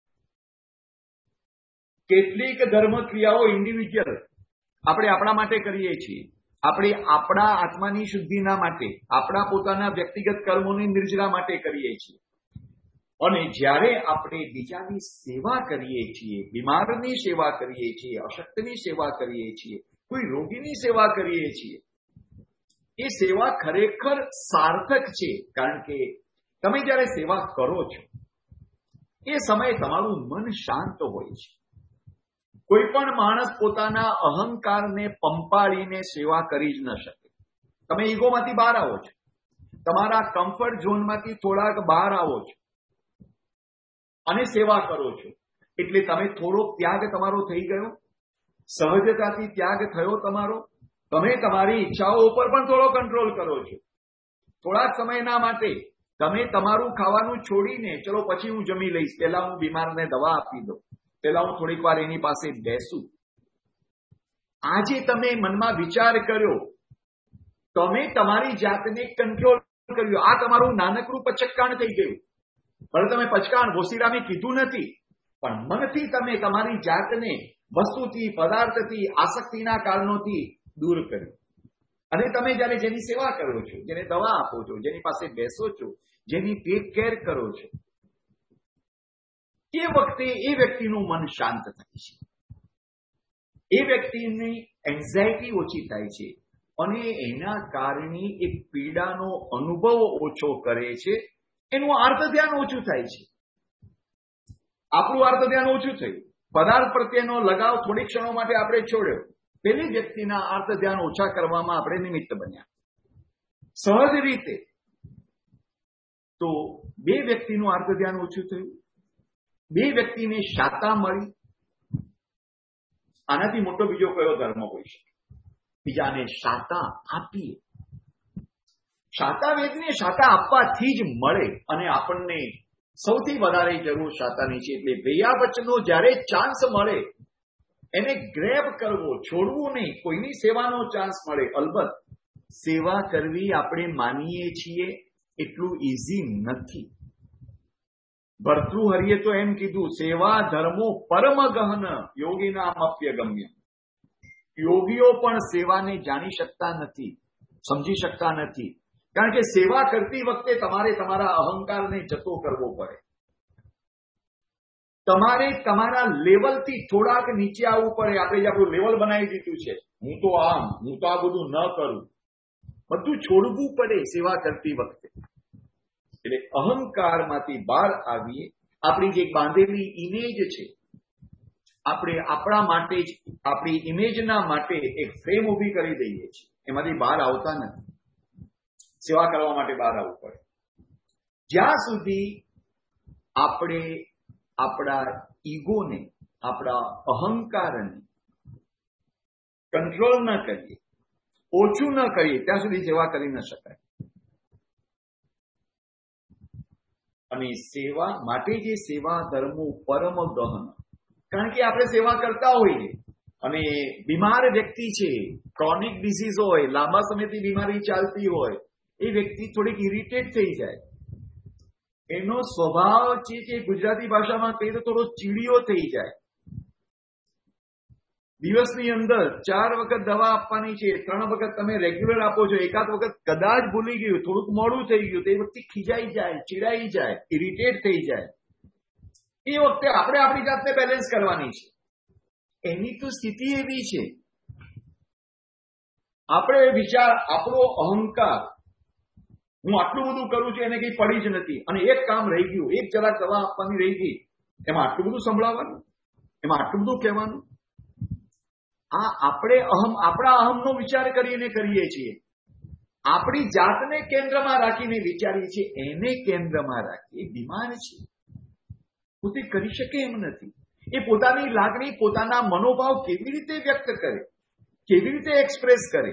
કેટલીક ધર્મ ક્રિયાઓ ઇન્ડિવિજ્યુઅલ આપણે આપણા માટે કરીએ છીએ, આપણે આપણા આત્માની શુદ્ધિના માટે, આપણા પોતાના વ્યક્તિગત કર્મોની નિર્જરા માટે કરીએ છીએ. અને જ્યારે આપણે બીજાની સેવા કરીએ છીએ, બીમારની સેવા કરીએ છીએ, અશક્તની સેવા કરીએ છીએ, કોઈ રોગીની સેવા કરીએ છીએ, એ સેવા ખરેખર સાર્થક છે. કારણ કે તમે જ્યારે સેવા કરો છો એ સમયે તમારું મન શાંત હોય છે. કોઈ પણ માણસ પોતાના અહંકારને પંપાળીને સેવા કરી જ ન શકે. તમે ઈગોમાંથી બહાર આવો છો, તમારા કમ્ફર્ટ ઝોનમાંથી થોડાક બહાર આવો છો અને સેવા કરો છો, એટલે તમે થોડો ત્યાગ તમારો થઈ ગયો, સહજતાથી ત્યાગ થયો તમારો. તમે તમારી ઈચ્છાઓ ઉપર પણ થોડો કંટ્રોલ કરો છો. થોડાક સમયના માટે તમે તમારું ખાવાનું છોડીને ચલો પછી હું જમી લઈશ, પહેલા હું બીમારને દવા આપી દઉં, પહેલા હું થોડીક વાર એની પાસે બેસું. આજે તમે મનમાં વિચાર કર્યો, તમે તમારી જાતને કંટ્રોલ કર્યું. આ તમારું નાનકડું પચક્કાણ થઈ ગયું. ભલે તમે પચકાણ વોસીરામે કીધું નથી, પણ મનથી તમે તમારી જાતને વસ્તુથી, પદાર્થથી, આસક્તિના કારણોથી દૂર કર્યું. અને તમે જ્યારે જેની સેવા કરો છો, જેને દવા આપો છો, જેની પાસે બેસો છો, જેની ટેક કેર કરો છો, એ વખતે એ વ્યક્તિનું મન શાંત થાય છે, એ વ્યક્તિની એન્ઝાયટી ઓછી થાય છે અને એના કારણે એક પીડાનો અનુભવ ઓછો કરે છે. એનું આર્ત ધ્યાન ઓછું થાય છે. આપણું આર્ત ધ્યાન ઓછું થયું, પદાર્થ પ્રત્યેનો લગાવ થોડી ક્ષણો માટે આપણે છોડ્યો. પેલી વ્યક્તિના આર્ત ધ્યાન ઓછા કરવામાં આપણે નિમિત્ત બન્યા સહજ રીતે. તો બે વ્યક્તિનું આર્ત ધ્યાન ઓછું થયું, બે વ્યક્તિને શાતા મળી. આનાથી મોટો બીજો કયો ધર્મ હોય છે? બીજાને શાતા આપીએ. શાતા વેદને શાતા આપવાથી જ મળે અને આપણને સૌથી વધારે જરૂર શાતાની છે. એટલે ભૈયા વચનો જ્યારે ચાન્સ મળે એને ગ્રેબ કરવો, છોડવું નહીં. કોઈની સેવાનો ચાન્સ મળે, અલબત્ત સેવા કરવી આપણે માનીએ છીએ એટલું ઇઝી નથી. ભર્તૃહરિએ તો એમ કીધું, સેવા ધર્મો પરમ ગહન યોગીના અપ્ય ગમ્ય. યોગીઓ પણ સેવાને જાણી શકતા નથી, સમજી શકતા નથી. કારણ કે સેવા કરતી વખતે તમારે તમારા અહંકારને જતો કરવો પડે. તમારે તમારા લેવલથી થોડાક નીચે આવવું પડે. આપણે જે આપણું લેવલ બનાવી દીધું છે, હું તો આમ, હું તો આ બધું ન કરું, બધું છોડવું પડે સેવા કરતી વખતે. એટલે અહંકારમાંથી બહાર આવીએ. આપણી જે બાંધેલી ઇમેજ છે, આપણે આપણા માટે જ આપણી ઇમેજના માટે એક ફ્રેમ ઊભી કરી દઈએ છીએ, એમાંથી બહાર આવતા નથી. સેવા કરવા માટે બહાર આવવું પડે. જ્યાં સુધી આપણે આપણા ઈગોને, આપણા અહંકારને કંટ્રોલ ન કરીએ, ઓછું ન કરીએ, ત્યાં સુધી સેવા કરી ન શકાય. અને સેવા માટે જે સેવા ધર્મો પરમ ગહન. કારણ કે આપણે સેવા કરતા હોઈએ અને બીમાર વ્યક્તિ છે, ક્રોનિક ડિસીઝ હોય, લાંબા સમયથી બીમારી ચાલતી હોય, એ વ્યક્તિ થોડીક ઇરિટેટ થઈ જાય. એનો સ્વભાવ છે કે ગુજરાતી ભાષામાં કહીએ તો થોડો ચીડિયો થઈ જાય. દિવસની અંદર ચાર વખત દવા આપવાની છે, ત્રણ વખત તમે રેગ્યુલર આપો છો, એકાદ વખત કદાચ ભૂલી ગયું, થોડુંક મોડું થઈ ગયું, તો એ વ્યક્તિ ખીજાઈ જાય, ચીડાઈ જાય, ઇરિટેટ થઈ જાય. એ વખતે આપણે આપણી જાતને બેલેન્સ કરવાની છે. એની તો સ્થિતિ એવી છે, આપણે વિચાર, આપણો અહંકાર, હું આટલું બધું કરું છું, એને કઈ પડી જ નથી, અને એક કામ રહી ગયું, એક જરાક દવા આપવાની રહી ગઈ, એમાં આટલું બધું સંભળાવવાનું, એમાં આટલું બધું કહેવાનું. આ આપણે અહમ, આપણા અહમનો વિચાર કરીને કરીએ છીએ. આપણી જાતને કેન્દ્રમાં રાખીને વિચારીએ છીએ. એને કેન્દ્રમાં રાખી બીમાર છે, પોતે કરી શકે એમ નથી. એ પોતાની લાગણી, પોતાના મનોભાવ કેવી રીતે વ્યક્ત કરે, કેવી રીતે એક્સપ્રેસ કરે.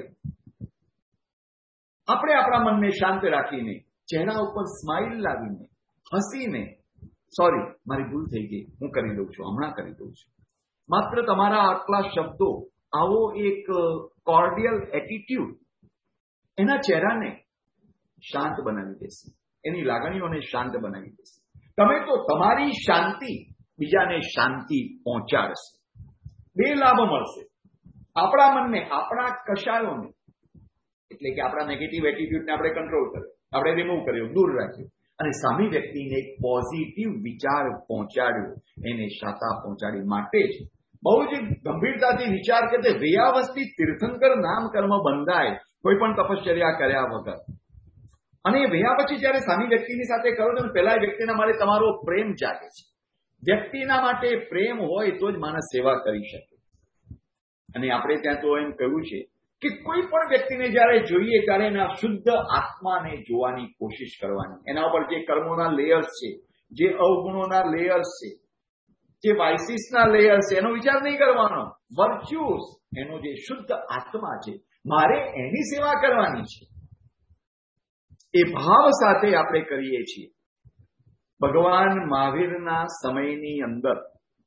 આપણે આપણા મનને શાંત રાખીને, ચહેરા ઉપર સ્માઇલ લાવીને, હસીને, સોરી મારી ભૂલ થઈ ગઈ, હું કરી દઉં છું, હમણાં કરી દઉં છું, માત્ર તમારા આટલા શબ્દો, આવો એક કોર્ડિયલ એટીટ્યુડ એના ચહેરાને શાંત બનાવી દેશે, એની લાગણીઓને શાંત બનાવી દેશે. તમે તો તમારી શાંતિ બીજાને શાંતિ પહોંચાડશે. બે લાભ મળશે. આપણા મનને, આપણા કશાયોને, એટલે કે આપણા નેગેટિવ એટીટ્યુડને આપણે કંટ્રોલ કર્યો, આપણે રિમૂવ કર્યો, દૂર રાખ્યો. અને સામી વ્યક્તિને એક પોઝિટિવ વિચાર પહોંચાડ્યો, એને શાતા પહોંચાડી. માટે જ બહુ જ ગંભીરતાથી વિચાર કરતે વેયાવસ્થી તીર્થંકર નામ કર્મ બંધાય કોઈ પણ તપશ્ચર્યા કર્યા વગર. અને એ વયા પછી જયારે સામી વ્યક્તિની સાથે કરો તો પેલા વ્યક્તિના માટે તમારો પ્રેમ જાગે છે. વ્યક્તિના માટે પ્રેમ હોય તો જ માણસ સેવા કરી શકે. અને આપણે ત્યાં તો એમ કહ્યું છે કે કોઈ પણ વ્યક્તિને જયારે જોઈએ ત્યારે એના શુદ્ધ આત્માને જોવાની કોશિશ કરવાની. એના ઉપર જે કર્મોના લેયર્સ છે, જે અવગુણોના લેયર્સ છે, જે વાઇસીસના લેયર્સ છે, એનો વિચાર નહીં કરવાનો. વર્ચ્યુસ, એનો જે શુદ્ધ આત્મા છે, મારે એની સેવા કરવાની છે. એ ભાવ સાથે આપણે કરીએ છીએ. ભગવાન મહાવીરના સમયની અંદર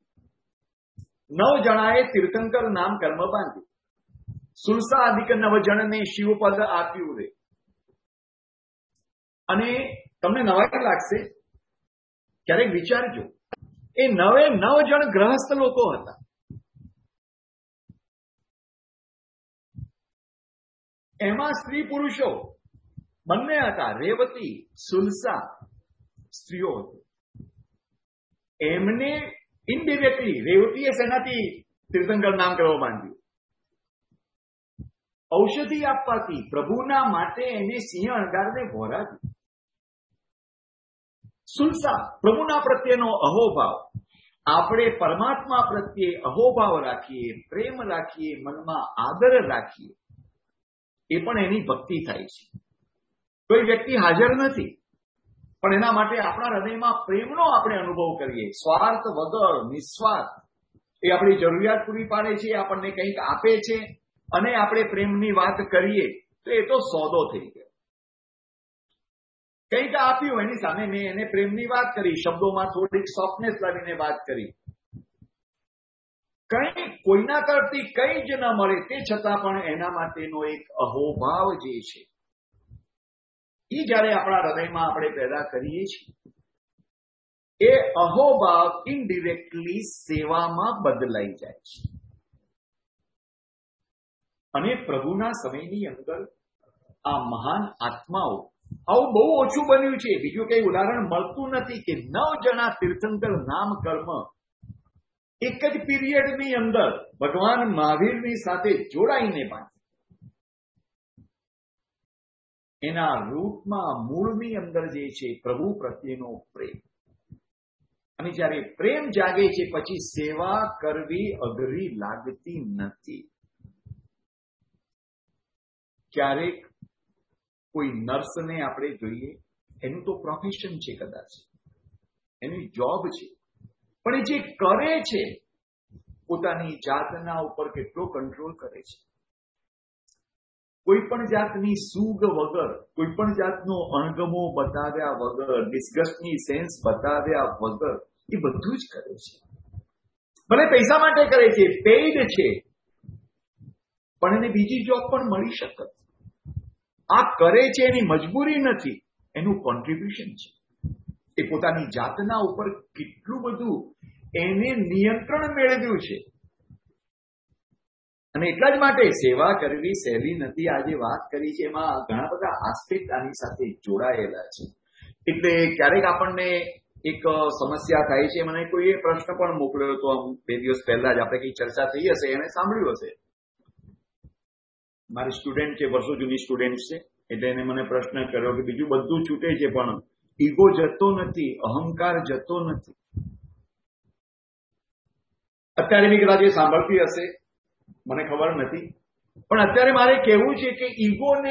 નવ જણાએ તીર્થંકર નામ કર્મ બાંધ્યું. સુલસા અધિક નવજણને શિવપદ આપ્યું રે. અને તમને નવાઈ લાગશે, ક્યારેક વિચારજો, એ નવે નવ જણ ગ્રહસ્થ લોકો હતા. એમાં સ્ત્રી પુરુષો બંને હતા. રેવતી, સુલસા સ્ત્રીઓ હતી. એમને ઇનડિરેક્ટલી રેવતીએ સેનાથી તીર્થંકર નામ કરવા બાંધ્યું. ઔષધિ આપવાથી પ્રભુના માટે એને સિંહ અણગારને વહોરાવ્યું. સુલસા પ્રભુના પ્રત્યેનો અહોભાવ. આપણે પરમાત્મા પ્રત્યે અહોભાવ રાખીએ, પ્રેમ રાખીએ, મનમાં આદર રાખીએ, એ પણ એની ભક્તિ થાય છે. કોઈ વ્યક્તિ હાજર નથી પણ એના માટે આપણા હૃદયમાં પ્રેમનો આપણે અનુભવ કરીએ, સ્વાર્થ વગર, નિસ્વાર્થ. એ આપણી જરૂરિયાત પૂરી પાડે છે, આપણને કંઈક આપે છે, અને આપણે પ્રેમની વાત કરીએ તો એ તો સોદો થઈ ગયો. કંઈક આપ્યું, એની સામે મેં એને પ્રેમની વાત કરી, શબ્દોમાં થોડીક સોફ્ટનેસ લાવીને વાત કરી. કંઈ કોઈના તરફથી કંઈ જ ન મળે તે છતાં પણ એના માટેનો એક અહોભાવ જે છે એ જયારે આપણા હૃદયમાં આપણે પેદા કરીએ છીએ, એ અહોભાવ ઇનડિરેક્ટલી સેવામાં બદલાઈ જાય છે. અને પ્રભુના સમયની અંદર આ મહાન આત્માઓ, આવું બહુ ઓછું બન્યું છે. બીજું કઈ ઉદાહરણ મળતું નથી કે નવ જણા તીર્થંકર નામ કર્મ એક જ પીરિયડની અંદર ભગવાન મહાવીરની સાથે જોડાઈને બાંધે. એના રૂપમાં મૂળની અંદર જે છે પ્રભુ પ્રત્યેનો પ્રેમ. અને જ્યારે પ્રેમ જાગે છે પછી સેવા કરવી અઘરી લાગતી નથી. ક્યારેક કોઈ નર્સને આપણે જોઈએ, એનું તો પ્રોફેશન છે, કદાચ એની જોબ છે, પણ એ જે કરે છે પોતાની જાતના ઉપર કેટલો કંટ્રોલ કરે છે. કોઈ પણ જાતની સૂગ વગર, કોઈ પણ જાતનો અણગમો બતાવ્યા વગર, ડિસ્ગસ્ટની સેન્સ બતાવ્યા વગર એ બધું જ કરે છે. ભલે પૈસા માટે કરે છે, પેઇડ છે, પણ એને બીજી જોબ પણ મળી શકે. આ કરે છે એની મજબૂરી નથી, એનું કોન્ટ્રીબ્યુશન છે. એ પોતાની જાતના ઉપર કેટલું બધું એને નિયંત્રણ મેળવ્યું છે. અને એટલા જ માટે સેવા કરવી સહેલી નથી. આજે વાત કરી છે એમાં ઘણા બધા આસ્પેક્ટ આની સાથે જોડાયેલા છે. એટલે ક્યારેક આપણને એક સમસ્યા થાય છે. મને કોઈએ પ્રશ્ન પણ મોકલ્યો હતો બે દિવસ પહેલા જ, આપણે કઈ ચર્ચા થઈ હશે, એને સાંભળ્યું હશે. મારી સ્ટુડન્ટ છે, વર્ષો જૂની સ્ટુડન્ટ છે, એટલે એને મને પ્રશ્ન કર્યો કે બીજું બધું છૂટે છે પણ ઈગો જતો નથી, અહંકાર જતો નથી. અત્યારે બી કદાચ એ સાંભળતી હશે, મને ખબર નથી, પણ અત્યારે મારે કહેવું છે કે ઈગોને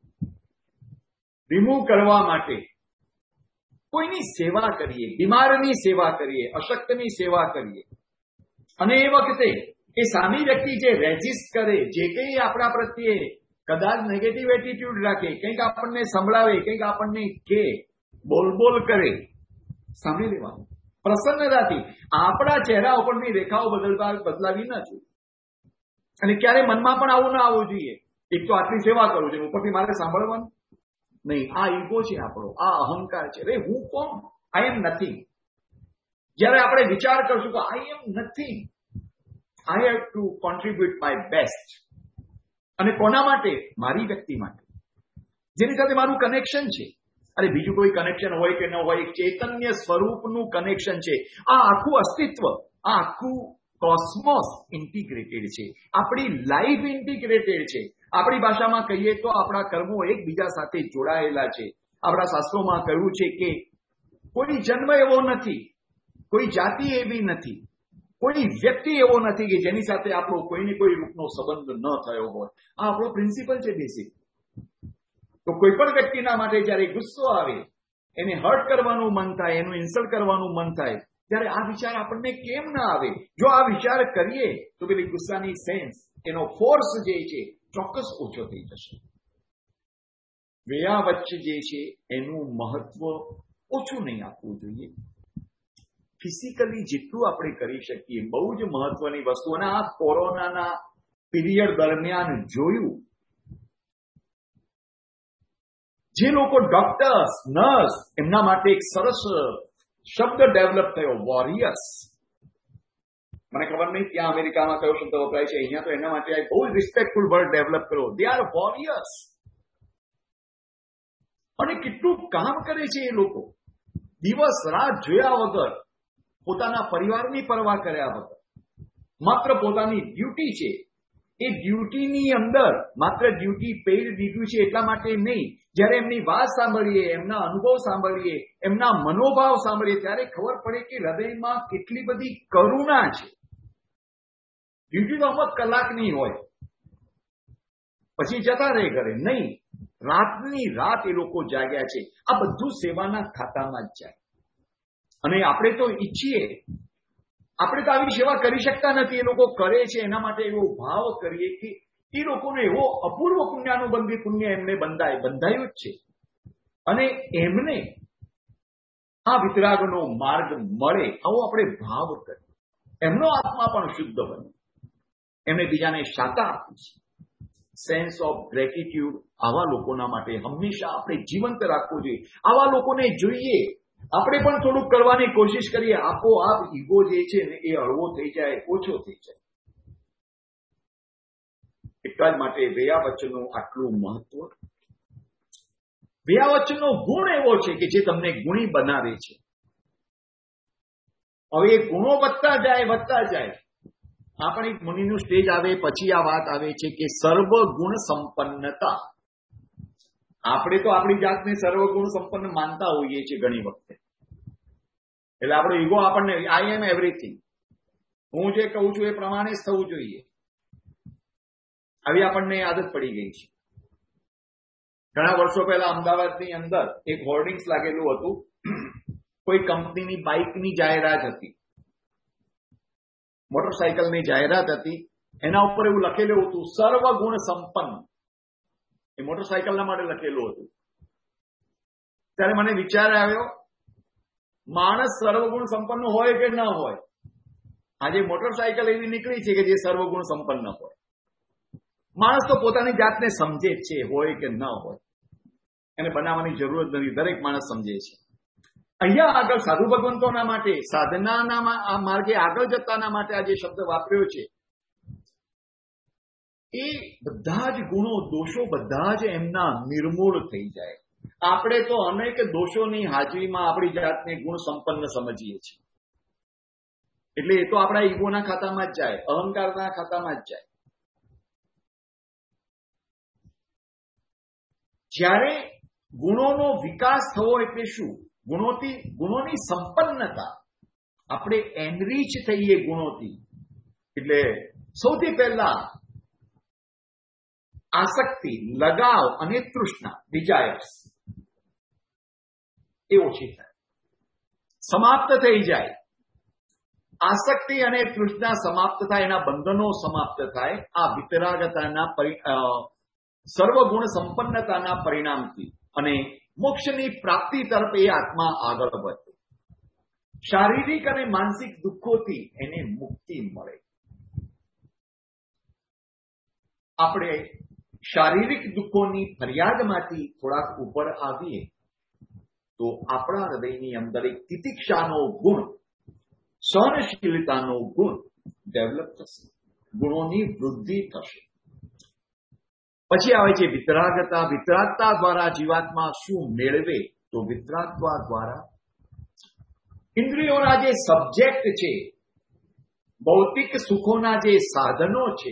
રિમૂવ કરવા માટે કોઈની સેવા કરીએ, બીમારની સેવા કરીએ, અશક્તની સેવા કરીએ. અને એ વખતે એ સામી વ્યક્તિ જે રેઝિસ્ટ કરે, જે કંઈ આપણા પ્રત્યે કદાચ નેગેટિવ એટીટ્યુડ રાખે, કંઈક આપણને સંભળાવે, કંઈક આપણને કે, બોલબોલ કરે, સાંભળી લેવાનું પ્રસન્નતાથી. આપણા ચહેરા ઉપરની રેખાઓ બદલવા બદલાવી ન જોઈએ. અને ક્યારે મનમાં પણ આવું ના આવવું જોઈએ, એક તો આટલી સેવા કરું છું, ઉપરથી મારે સાંભળવાનું નહીં. આ ઈગો છે આપણો, આ અહંકાર છે. અરે હું કોણ? I am nothing. જયારે આપણે વિચાર કરશું કે I am nothing, I have to contribute my best. અને કોના માટે? મારી વ્યક્તિ માટે, જેની સાથે મારું કનેક્શન છે. અરે બીજું કોઈ કનેક્શન હોય કે ન હોય, ચૈતન્ય સ્વરૂપનું કનેક્શન છે. આ આખું અસ્તિત્વ, આ આખું કોસ્મોસ ઇન્ટિગ્રેટેડ છે. આપણી લાઈફ ઇન્ટિગ્રેટેડ છે. આપણી ભાષામાં કહીએ તો આપણા કર્મો એકબીજા સાથે જોડાયેલા છે. આપણા શાસ્ત્રોમાં કહ્યું છે કે કોઈ જન્મ એવો નથી, કોઈ જાતિ એવી નથી, કોઈ વ્યક્તિ એવો નથી કે જેની સાથે આપણો કોઈને કોઈ રૂપનો સંબંધ ન થયો હોય. આ આપણો પ્રિન્સિપલ છે બેસિક. તો કોઈ પણ વ્યક્તિના માટે જ્યારે ગુસ્સો આવે, એને હર્ટ કરવાનું મન થાય, એનું ઇન્સલ્ટ કરવાનું મન થાય, ત્યારે આ વિચાર આપણને કેમ ના આવે? જો આ વિચાર કરીએ તો પેલી ગુસ્સાની સેન્સ, એનો ફોર્સ જે છે ચોક્કસ ઓછો થઈ જશે. વેયા વચ્ચે જે છે એનું મહત્વ ઓછું નહીં આપવું જોઈએ. ફિઝિકલી જેટલું આપણે કરી શકીએ બહુ જ મહત્વની વસ્તુ. અને આ કોરોનાના પીરિયડ દરમિયાન જોયું, જે લોકો ડોક્ટર્સ, નર્સ, એમના માટે એક સરસ શબ્દ ડેવલપ થયો, વોરિયર્સ. મને ખબર નહીં ત્યાં અમેરિકામાં કયો શબ્દ વપરાય છે, અહીંયા તો એના માટે બહુ રિસ્પેક્ટફુલ વર્ડ ડેવલપ કર્યો. They are warriors. અને કેટલું કામ કરે છે એ લોકો, દિવસ રાત જોયા વગર, પોતાના પરિવારની પરવા કર્યા વગર, માત્ર પોતાની ડ્યુટી છે. એ ડ્યુટીની અંદર માત્ર ડ્યુટી પેઇડ દીધું છે એટલા માટે નહીં. જ્યારે એમની વાત સાંભળીએ, એમના અનુભવ સાંભળીએ, એમના મનોભાવ સાંભળીએ, ત્યારે ખબર પડે કે હૃદયમાં કેટલી બધી કરુણા છે. ડ્યુટી તો અમુક કલાકની હોય, પછી જતા રહે ઘરે. નહીં, રાતની રાત એ લોકો જાગ્યા છે. આ બધું સેવાના ખાતામાં જ જાય. અને આપણે તો ઈચ્છીએ, આપણે તો આવી સેવા કરી શકતા નથી, એ લોકો કરે છે. એના માટે એવો ભાવ કરીએ કે એ લોકોને એવો અપૂર્વ પુણ્યાનુબંધી પુણ્ય એમને બંધાય બંધાયું જ છે. અને એમને આ વિતરાગનો માર્ગ મળે, આવો આપણે ભાવ કરીએ. એમનો આત્મા પણ શુદ્ધ બને, એમને બીજાને શાતા આપી છે. સેન્સ ઓફ ગ્રેટિટ્યુડ આવા લોકોના માટે હંમેશા આપણે જીવંત રાખવું જોઈએ. આવા લોકોને જોઈએ, આપણે પણ થોડુંક કરવાની કોશિશ કરીએ, આપોઆપ ઈગો જે છે ને એ હળવો થઈ જાય, ઓછો થઈ જાય. એટલા જ માટે વેયાવચનનું આટલું મહત્વ. વેયાવચનનો ગુણ એવો છે કે જે તમને ગુણી બનાવે છે. હવે એ ગુણો વધતા જાય વધતા જાય. આપણી મુનિનું સ્ટેજ આવે પછી આ વાત આવે છે કે સર્વગુણ સંપન્નતા. આપણે તો આપણી જાતને સર્વગુણ સંપન્ન માનતા હોઈએ છીએ ઘણી વખતે. એટલે આપણો ઈગો આપણને આઈ એમ એવરીથિંગ, હું જે કહું છું એ પ્રમાણે જ થવું જોઈએ, આવી આપણને આદત પડી ગઈ છે. ઘણા વર્ષો પહેલા અમદાવાદની અંદર એક હોર્ડિંગ્સ લાગેલું હતું. કોઈ કંપનીની બાઇકની જાહેરાત હતી, મોટરસાયકલની જાહેરાત હતી. એના ઉપર એવું લખેલું હતું સર્વગુણ સંપન્ન. એ મોટરસાયકલના માટે લખેલું હતું. ત્યારે મને વિચાર આવ્યો, માણસ સર્વગુણ સંપન્ન હોય કે ન હોય? આજે મોટરસાયકલ એવી નીકળી છે કે જે સર્વગુણ સંપન્ન હોય. માણસ તો પોતાની જાતને સમજે જ છે, હોય કે ન હોય. એને બનાવવાની જરૂર જ નથી, દરેક માણસ સમજે છે. અહીંયા આગળ સાધુ ભગવંતોના માટે, સાધનાના માર્ગે આગળ જતાના માટે આ જે શબ્દ વાપર્યો છે, એ બધા જ ગુણો, દોષો બધા જ એમના નિર્મૂળ થઈ જાય. આપણે તો અનેક દોષોની હાજરીમાં આપણી જાતને ગુણ સંપન્ન સમજીએ છીએ. એટલે એ તો આપણા ઈગોના ખાતામાં જ જાય, અહંકારના ખાતામાં જ જાય. જ્યારે ગુણોનો વિકાસ થવો એટલે શું? ગુણોથી ગુણોની સંપન્નતા. આપણે એનરીચ થઈએ ગુણોથી. એટલે સૌથી પહેલા આસક્તિ, લગાવ અને તૃષ્ણા, ડિઝાયર્સ, એ ઓછી થાય, સમાપ્ત થઈ જાય. આસક્તિ અને તૃષ્ણા સમાપ્ત થાય, એના બંધનો સમાપ્ત થાય. આ વિતરાગતાના સર્વગુણ સંપન્નતાના પરિણામથી અને મોક્ષની પ્રાપ્તિ તરફ એ આત્મા આગળ વધે. શારીરિક અને માનસિક દુઃખોથી એને મુક્તિ મળે. આપણે શારીરિક દુઃખોની ફરિયાદમાંથી થોડાક ઉપર આવીએ તો આપણા હૃદયની અંદર એક તિતિક્ષાનો ગુણ, સહનશીલતાનો ગુણ ડેવલપ થશે, ગુણોની વૃદ્ધિ થશે. પછી આવે છે વિતરાગતા. વિતરાગતા દ્વારા જીવાત્મા શું મેળવે તો વિતરાગ દ્વારા ઇન્દ્રિયોના જે સબ્જેક્ટ છે, ભૌતિક સુખોના જે સાધનો છે,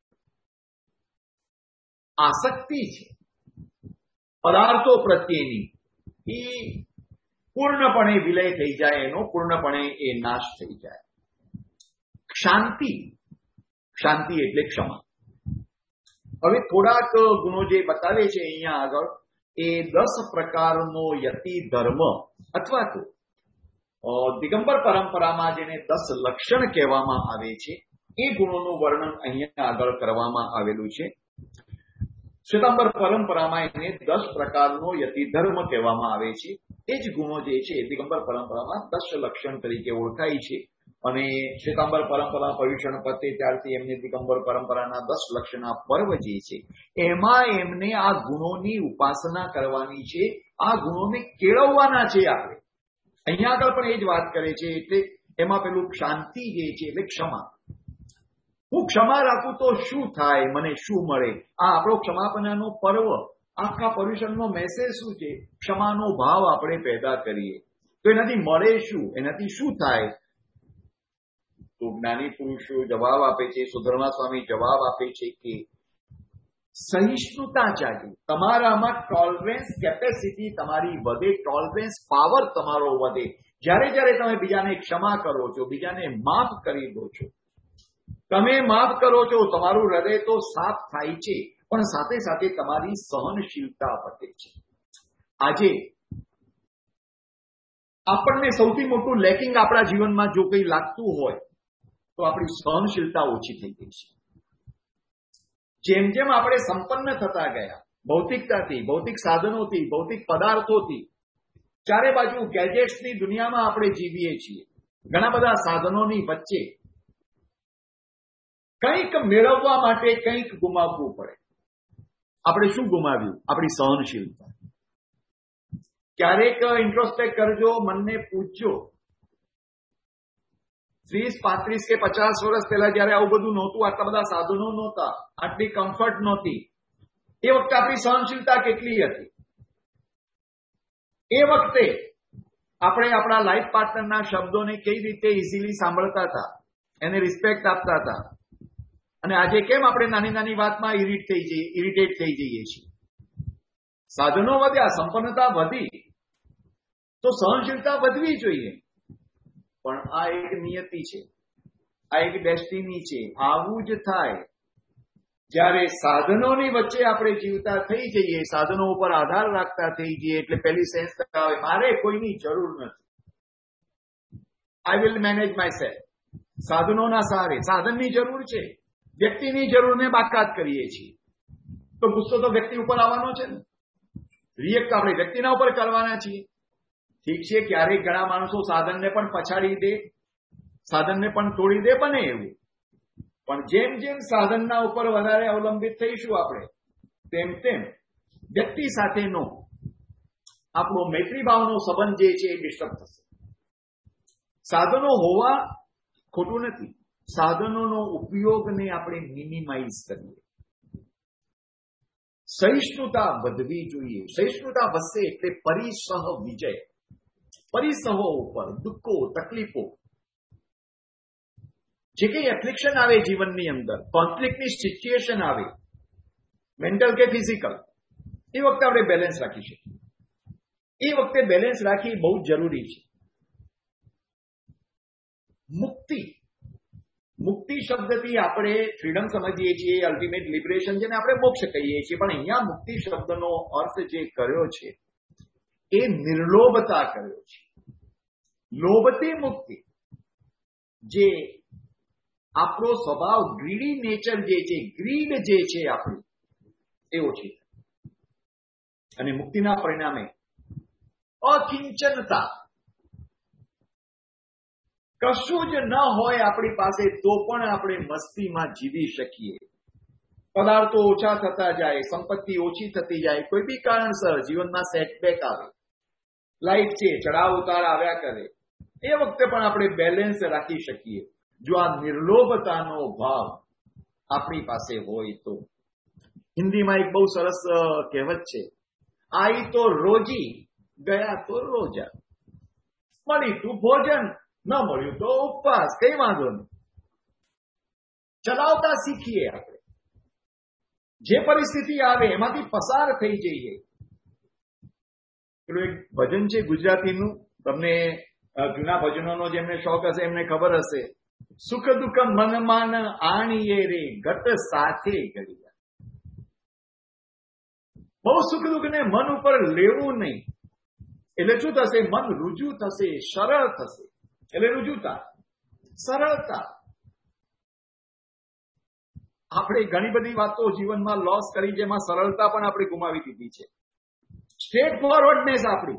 આસક્તિ છે પદાર્થો પ્રત્યેની, એ પૂર્ણપણે વિલય થઈ જાય, એનો પૂર્ણપણે એ નાશ થઈ જાય. શાંતિ, શાંતિ એટલે ક્ષમા. હવે થોડાક ગુણો જે બતાવે છે અહીંયા આગળ, એ દસ પ્રકારનો યતિ ધર્મ અથવા તો દિગંબર પરંપરામાં જેને દસ લક્ષણ કહેવામાં આવે છે, એ ગુણોનું વર્ણન અહીંયા આગળ કરવામાં આવેલું છે. શ્વેતાંબર પરંપરામાં એને દસ પ્રકારનો યતિ ધર્મ કહેવામાં આવે છે. એ જ ગુણો જે છે દિગંબર પરંપરામાં દસ લક્ષણ તરીકે ઓળખાય છે. અને શ્વેતાંબર પરંપરા પર્યુષણ પતે ત્યારથી એમને દિગંબર પરંપરાના દસ લક્ષણના પર્વ જે છે એમાં એમને આ ગુણોની ઉપાસના કરવાની છે, આ ગુણોને કેળવવાના છે. આપણે અહીંયા આગળ પણ એ જ વાત કરે છે. એટલે એમાં પેલું શાંતિ જે છે એટલે ક્ષમા. હું ક્ષમા રાખું તો શું થાય, મને શું મળે? આ આપણો ક્ષમાપનાનો પર્વ, આખા પર્યુષણનો મેસેજ શું છે? ક્ષમાનો ભાવ આપણે પેદા કરીએ તો એનાથી મળે શું, એનાથી શું થાય? તો જ્ઞાની પુરુષો જવાબ આપે છે, સુધર્મા સ્વામી જવાબ આપે છે કે સહિષ્ણુતા ચાલુ, તમારામાં ટોલરન્સ કેપેસિટી તમારી વધે, ટોલરન્સ પાવર તમારો વધે. જ્યારે જ્યારે તમે બીજાને ક્ષમા કરો છો, બીજાને માફ કરી દો છો, તમે માફ કરો છો, તમારું હૃદય તો સાફ થાય છે, પણ સાથે સાથે તમારી સહનશીલતા વધે છે. આજે આપણને સૌથી મોટું લેકિંગ આપણા જીવનમાં જો કંઈ લાગતું હોય તો આપણી સહનશીલતા ઓછી થઈ ગઈ છે. જેમ જેમ આપણે સંપન્ન થતા ગયા ભૌતિકતાથી, ભૌતિક સાધનોથી, ભૌતિક પદાર્થોથી, ચારે બાજુ ગેજેટ્સની દુનિયામાં આપણે જીવીએ છીએ. ઘણા બધા સાધનોની વચ્ચે કંઈક મેળવવા માટે કંઈક ગુમાવવું પડે. આપણે શું ગુમાવ્યું? આપણી સહનશીલતા. ક્યારેક ઇન્ટ્રોસ્પેક્ટ કરજો, મનને પૂછજો, ત્રીસ પાંત્રીસ કે પચાસ વર્ષ પહેલા જયારે આવું બધું નહોતું, આટલા બધા સાધનો નહોતા, આટલી કમ્ફર્ટ નહોતી, એ વખતે આપણી સહનશીલતા કેટલી હતી? એ વખતે આપણે આપણા લાઈફ પાર્ટનરના શબ્દોને કઈ રીતે ઇઝીલી સાંભળતા હતા, એને રિસ્પેક્ટ આપતા હતા. અને આજે કેમ આપણે નાની નાની વાતમાં ઇરિટ થઈ જઈએ ઇરિટેટ થઈ જઈએ છીએ? સાધનો વધ્યા, સંપન્નતા વધી, તો સહનશીલતા વધવી જોઈએ. પણ આ એક નિયતિ છે, આ એક ડેસ્ટિની છે. આવું જ થાય જ્યારે સાધનોની વચ્ચે આપણે જીવતા થઈ જઈએ, સાધનો ઉપર આધાર રાખતા થઈ જઈએ, એટલે પહેલી સેન્સ આવે મારે કોઈની જરૂર નથી, I will manage myself. સાધનોના સહારે. સાધનની જરૂર છે, વ્યક્તિની જરૂરને બાકાત કરીએ છીએ. તો ગુસ્સો તો વ્યક્તિ ઉપર આવવાનો છે ને, રિએક્ટ આપણે વ્યક્તિના ઉપર કરવાના છીએ. ઠીક છે, ક્યારેક ઘણા માણસો સાધનને પણ પછાડી દે, સાધનને પણ તોડી દે, બને એવું. પણ જેમ જેમ સાધનના ઉપર વધારે અવલંબિત થઈશું આપણે, તેમ તેમ વ્યક્તિ સાથેનો આપણો મૈત્રીભાવનો સંબંધ જે છે એ ડિસ્ટર્બ થશે. સાધનો હોવા ખોટું નથી, સાધનોનો ઉપયોગને આપણે મિનિમાઇઝ કરીએ. સહિષ્ણુતા વધવી જોઈએ. સહિષ્ણુતા વધશે એટલે પરિસહ વિજય. પરિસહો ઉપર દુઃખો, તકલીફો, જે કંઈ એફ્લિક્શન આવે જીવનની અંદર, કોન્ફ્લિક્ટની સિચ્યુએશન આવે, મેન્ટલ કે ફિઝિકલ, એ વખતે આપણે બેલેન્સ રાખી શકીએ. એ વખતે બેલેન્સ રાખવી બહુ જરૂરી છે. મુક્તિ, મુક્તિ શબ્દથી આપણે ફ્રીડમ સમજીએ છીએ, અલ્ટિમેટ લિબરેશન, જેને આપણે મોક્ષ કહીએ છીએ. પણ અહીંયા મુક્તિ શબ્દનો અર્થ જે કર્યો છે એ નિર્લોભતા કર્યો છે. લોભથી મુક્તિ. જે આપણો સ્વભાવ ગ્રીડી નેચર જે છે, ગ્રીડ જે છે આપણી, એ ઓછી. અને મુક્તિના પરિણામે અકિંચનતા. કશું જ ન હોય આપણી પાસે તો પણ આપણે મસ્તીમાં જીવી શકીએ. પદાર્થો ઓછા થતા જાય, સંપત્તિ ઓછી થતી જાય, કોઈ બી કારણસર જીવનમાં સેટબેક આવે, લાઈફ છે ચડાવ ઉતાર આવ્યા કરે, એ વખતે પણ આપણે બેલેન્સ રાખી શકીએ જો આ નિર્લોભતાનો ભાવ આપણી પાસે હોય તો. હિન્દીમાં એક બહુ સરસ કહેવત છે, આઈ તો રોજી ગયા તો રોજા, મળી તું ભોજન, ન મળ્યું તો ઉપવાસ, કઈ વાંધો નહીં. ચલાવતા શીખીએ આપણે. જે પરિસ્થિતિ આવે એમાંથી પસાર થઈ જઈએ. પેલું એક ભજન છે ગુજરાતીનું, તમને જૂના ભજનોનો જેમને શોખ હશે એમને ખબર હશે. સુખ દુઃખ મનમાન આણીએ રે ગત સાથે ગયા. બહુ સુખ દુઃખ ને મન ઉપર લેવું નહીં. એટલે શું થશે? મન રુજુ થશે, સરળ થશે. એટલે રુજુતા, સરળતા. આપણે ઘણી બધી વાતો જીવનમાં લોસ કરી, જેમાં સરળતા પણ આપણે ગુમાવી દીધી છે. સ્ટ્રેટ ફોરવર્ડનેસ આપણી,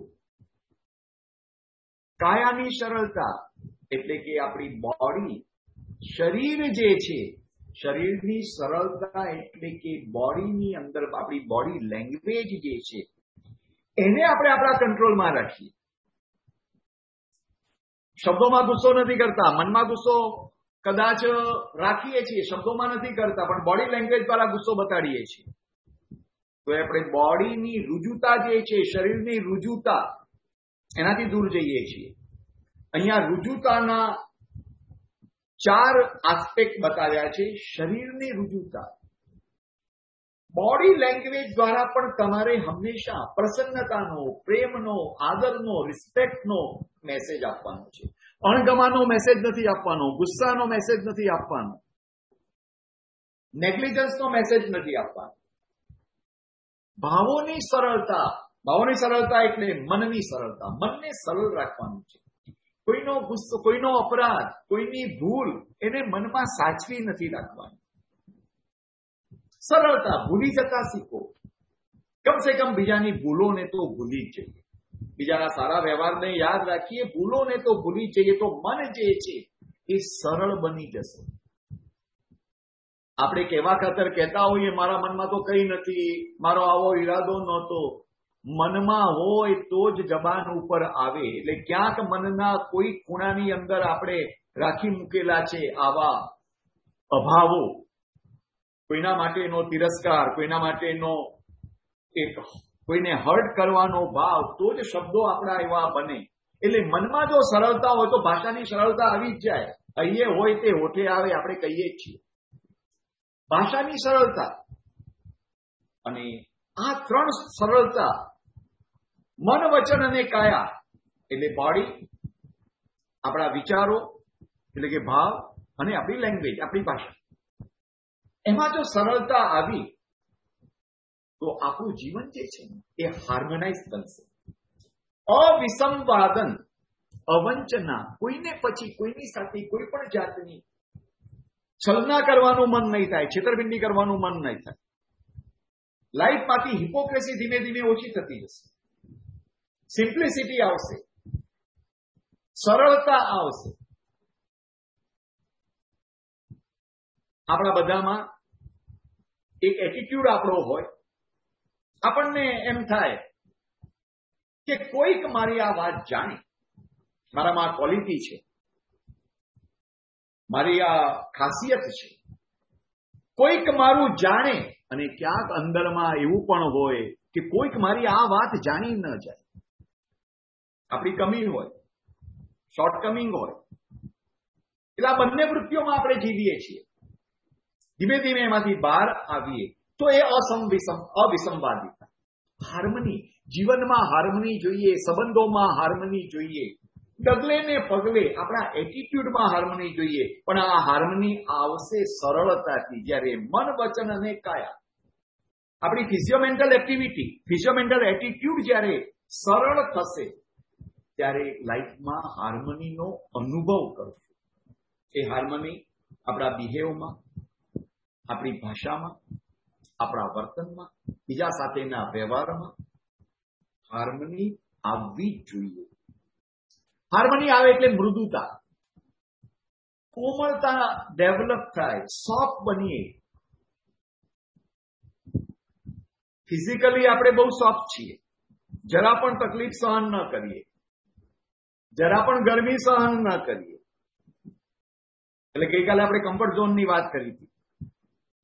કાયાની સરળતા, એટલે કે આપણી બોડી, શરીર જે છે, શરીરની સરળતા એટલે કે બોડીની અંદર આપણી બોડી લેંગ્વેજ જે છે એને આપણે આપણા કંટ્રોલમાં રાખીએ. શબ્દોમાં ગુસ્સો નથી કરતા, મનમાં ગુસ્સો કદાચ રાખીએ છીએ, શબ્દોમાં નથી કરતા, પણ બોડી લેંગ્વેજ દ્વારા ગુસ્સો બતાડીએ છીએ. તો આપણે બોડીની રુજુતા જે છે, શરીરની રુજુતા, એનાથી દૂર જઈએ છીએ. અહીંયા રુજુતાના ચાર આસ્પેક્ટ બતાવ્યા છે. શરીરની રુજુતા, બોડી લેંગ્વેજ દ્વારા પણ તમારે હંમેશા પ્રસન્નતાનો, પ્રેમનો, આદરનો, રિસ્પેક્ટનો મેસેજ આપવાનો છે. અણગમાનો મેસેજ નથી આપવાનો, ગુસ્સાનો મેસેજ નથી આપવાનો, નેગ્લિજન્સનો મેસેજ નથી આપવાનો. ભાવોની સરળતા, ભાવોની સરળતા એટલે મનની સરળતા. મનને સરળ રાખવાનું છે. કોઈનો ગુસ્સો, કોઈનો અપરાધ, કોઈની ભૂલ એને મનમાં સાચવી નથી રાખવાની. સરળતા, ભૂલી જતા શીખો. કમસે કમ બીજાની ભૂલોને તો ભૂલી જ જઈએ. બીજાના સારા વ્યવહારને યાદ રાખીએ, ભૂલોને તો ભૂલી જઈએ, તો મન જે છે એ સરળ બની જશે. આપણે કહેવા ખાતર કહેતા હોઈએ, મારા મનમાં તો કઈ નથી, મારો આવો ઈરાદો નહોતો. મનમાં હોય તો જ જબાન ઉપર આવે. એટલે ક્યાંક મનના કોઈ ખૂણાની અંદર આપણે રાખી મૂકેલા છે આવા અભાવો, કોઈના માટેનો તિરસ્કાર, કોઈના માટેનો એક કોઈને હર્ટ કરવાનો ભાવ, તો જ શબ્દો આપણા એવા બને. એટલે મનમાં જો સરળતા હોય તો ભાષાની સરળતા આવી જ જાય. અહીંયા હોય તે હોઠે આવે, આપણે કહીએ જ છીએ. ભાષાની સરળતા અને આ ત્રણ સરળતા, મન, વચન અને કાયા એટલે બોડી, આપણા વિચારો એટલે કે ભાવ, અને આપણી લેંગ્વેજ, આપણી ભાષા, એમાં જો સરળતા આવી તો આપણું જીવન જે છે એ હાર્મોનાઇઝ બનશે. અવિસંવાદન, અવંચના, કોઈને પછી કોઈની સાથે કોઈ પણ જાતની છલના કરવાનું મન નહીં થાય, છેતરપિંડી કરવાનું મન નહીં થાય. લાઈફમાંથી હિપોક્રેસી ધીમે ધીમે ઓછી થતી જશે. સિમ્પ્લિસિટી આવશે, સરળતા આવશે. આપણા બધામાં એક એટીટ્યુડ આપણો હોય. આપણને એમ થાય કે કોઈક મારી આ વાત જાણે, મારામાં આ ક્વોલિટી છે, મારી આ ખાસિયત છે, કોઈક મારું જાણે. અને ક્યાંક અંદરમાં એવું પણ હોય કે કોઈક મારી આ વાત જાણી ન જાય. આપણી કમી હોય, શોર્ટકમિંગ હોય. એટલે આ બંને વૃત્તિઓમાં આપણે જીવીએ છીએ. ધીમે ધીમે એમાંથી બહાર આવીએ તો એ અસંવિષમ અવિસંવાદિતા, હાર્મની, જીવનમાં હાર્મની જોઈએ, સંબંધોમાં હાર્મની જોઈએ, ડગલે ને પગલે આપણા એટીટ્યુડમાં હાર્મની જોઈએ. પણ આ હાર્મની આવશે સરળતાથી જ્યારે મન, વચન અને કાયા, આપણી ફિઝિયોમેન્ટલ એક્ટિવિટી, ફિઝિયોમેન્ટલ એટીટ્યુડ જ્યારે સરળ થશે ત્યારે લાઈફમાં હાર્મનીનો અનુભવ કરશું. એ હાર્મની આપણા બિહેવમાં, આપણી ભાષામાં, આપણા વર્તનમાં, બીજા સાથેના વ્યવહારમાં હાર્મની આવવી જ જોઈએ. હાર્મની આવે એટલે મૃદુતા, કોમળતા ડેવલપ થાય, સોફ્ટ બનીએ. ફિઝિકલી આપણે બહુ સોફ્ટ છીએ, જરા પણ તકલીફ સહન ન કરીએ, જરા પણ ગરમી સહન ન કરીએ. એટલે ગઈકાલે આપણે કમ્ફર્ટ ઝોનની વાત કરી હતી.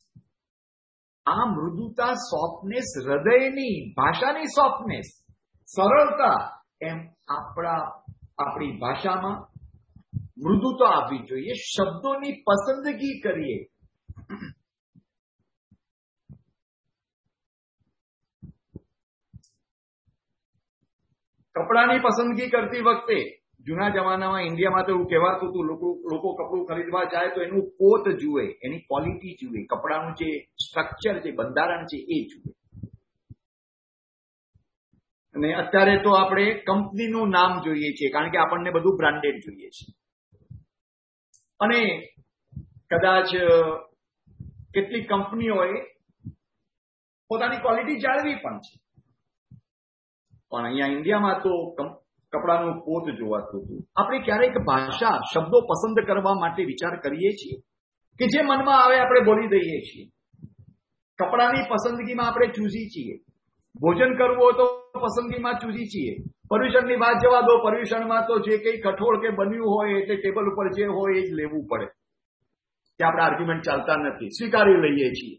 આ મૃદુતા, સોફ્ટનેસ, હૃદયની, ભાષાની સોફ્ટનેસ, સરળતા, એમ આપણા આપણી ભાષામાં મૃદુતા આવવી જોઈએ. શબ્દોની પસંદગી કરીએ. કપડાની પસંદગી કરતી વખતે જૂના જમાનામાં ઇન્ડિયામાં તો એવું કહેવાતું હતું, લોકો લોકો કપડું ખરીદવા જાય તો એનું પોત જુએ, એની ક્વોલિટી જુએ, કપડાનું જે સ્ટ્રક્ચર છે, બંધારણ છે એ જુએ. અને અત્યારે તો આપણે કંપનીનું નામ જોઈએ છીએ, કારણ કે આપણને બધું બ્રાન્ડેડ જોઈએ છે. અને કદાચ કેટલીક કંપનીઓએ પોતાની ક્વોલિટી જાળવી પણ છે, પણ અહીંયા ઇન્ડિયામાં તો કપડાનું પોત જોવાતું હતું. આપણે ક્યારેક ભાષા, શબ્દો પસંદ કરવા માટે વિચાર કરીએ છીએ કે જે મનમાં આવે આપણે બોલી દઈએ છીએ. કપડાની પસંદગીમાં આપણે ચૂઝી છીએ. ભોજન કરવું હોય તો પસંદગીમાં ચૂઝી છીએ. પર્યુષણની વાત જવા દો, પર્યુષણમાં તો જે કંઈ કઠોળ કે બન્યું હોય એટલે ટેબલ ઉપર જે હોય એ જ લેવું પડે. કે આપણે આર્ગ્યુમેન્ટ ચાલતા નથી, સ્વીકારી લઈએ છીએ.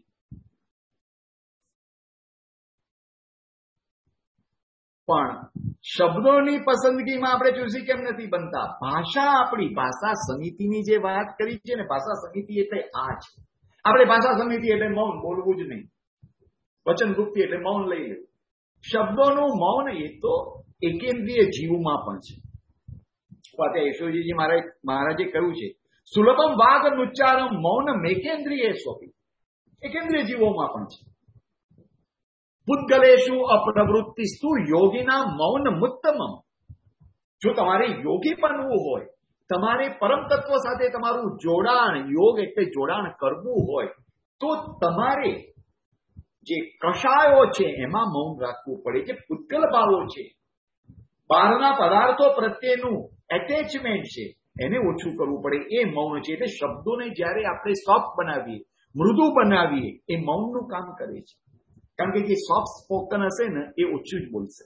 પણ શબ્દોની પસંદગીમાં આપણે ચૂઝી કેમ નથી બનતા? ભાષા આપણી, ભાષા સમિતિની જે વાત કરી છે ને, ભાષા સમિતિ એટલે આ છે. આપણે ભાષા સમિતિ એટલે મૌન, બોલવું જ નહીં. વચન ગુપ્તિ એટલે મૌન લઈ લેવું. શબ્દોનું મૌન એ તો એકેન્દ્રિય જીવમાં પણ છે. પાછા યશોજીજી મહારાજે કહ્યું છે, સુલભમ વાગ નુચ્ચારમ મૌન મેકેન્દ્રિય સ્વપી. એકેન્દ્રિય જીવોમાં પણ છે. પુદ્ગલેશુ અપ્રવૃત્તિસ્તુ યોગીના મૌન મુત્તમમ. જો તમારે યોગી બનવું હોય, તમારે પરમ તત્વ સાથે તમારું જોડાણ, યોગ એટલે જોડાણ કરવું હોય, તો તમારે જે કષાયો છે એમાં મૌન રાખવું પડે. જે પુદ્ગલ ભાવો છે, બહારના પદાર્થો પ્રત્યેનું એટેચમેન્ટ છે, એને ઓછું કરવું પડે. એ મૌન છે. એટલે શબ્દોને જ્યારે આપણે સોફ્ટ બનાવીએ, મૃદુ બનાવીએ, એ મૌનનું કામ કરે છે. કારણ કે જે સોફ્ટ સ્પોકન હશે ને એ ઓછું જ બોલશે.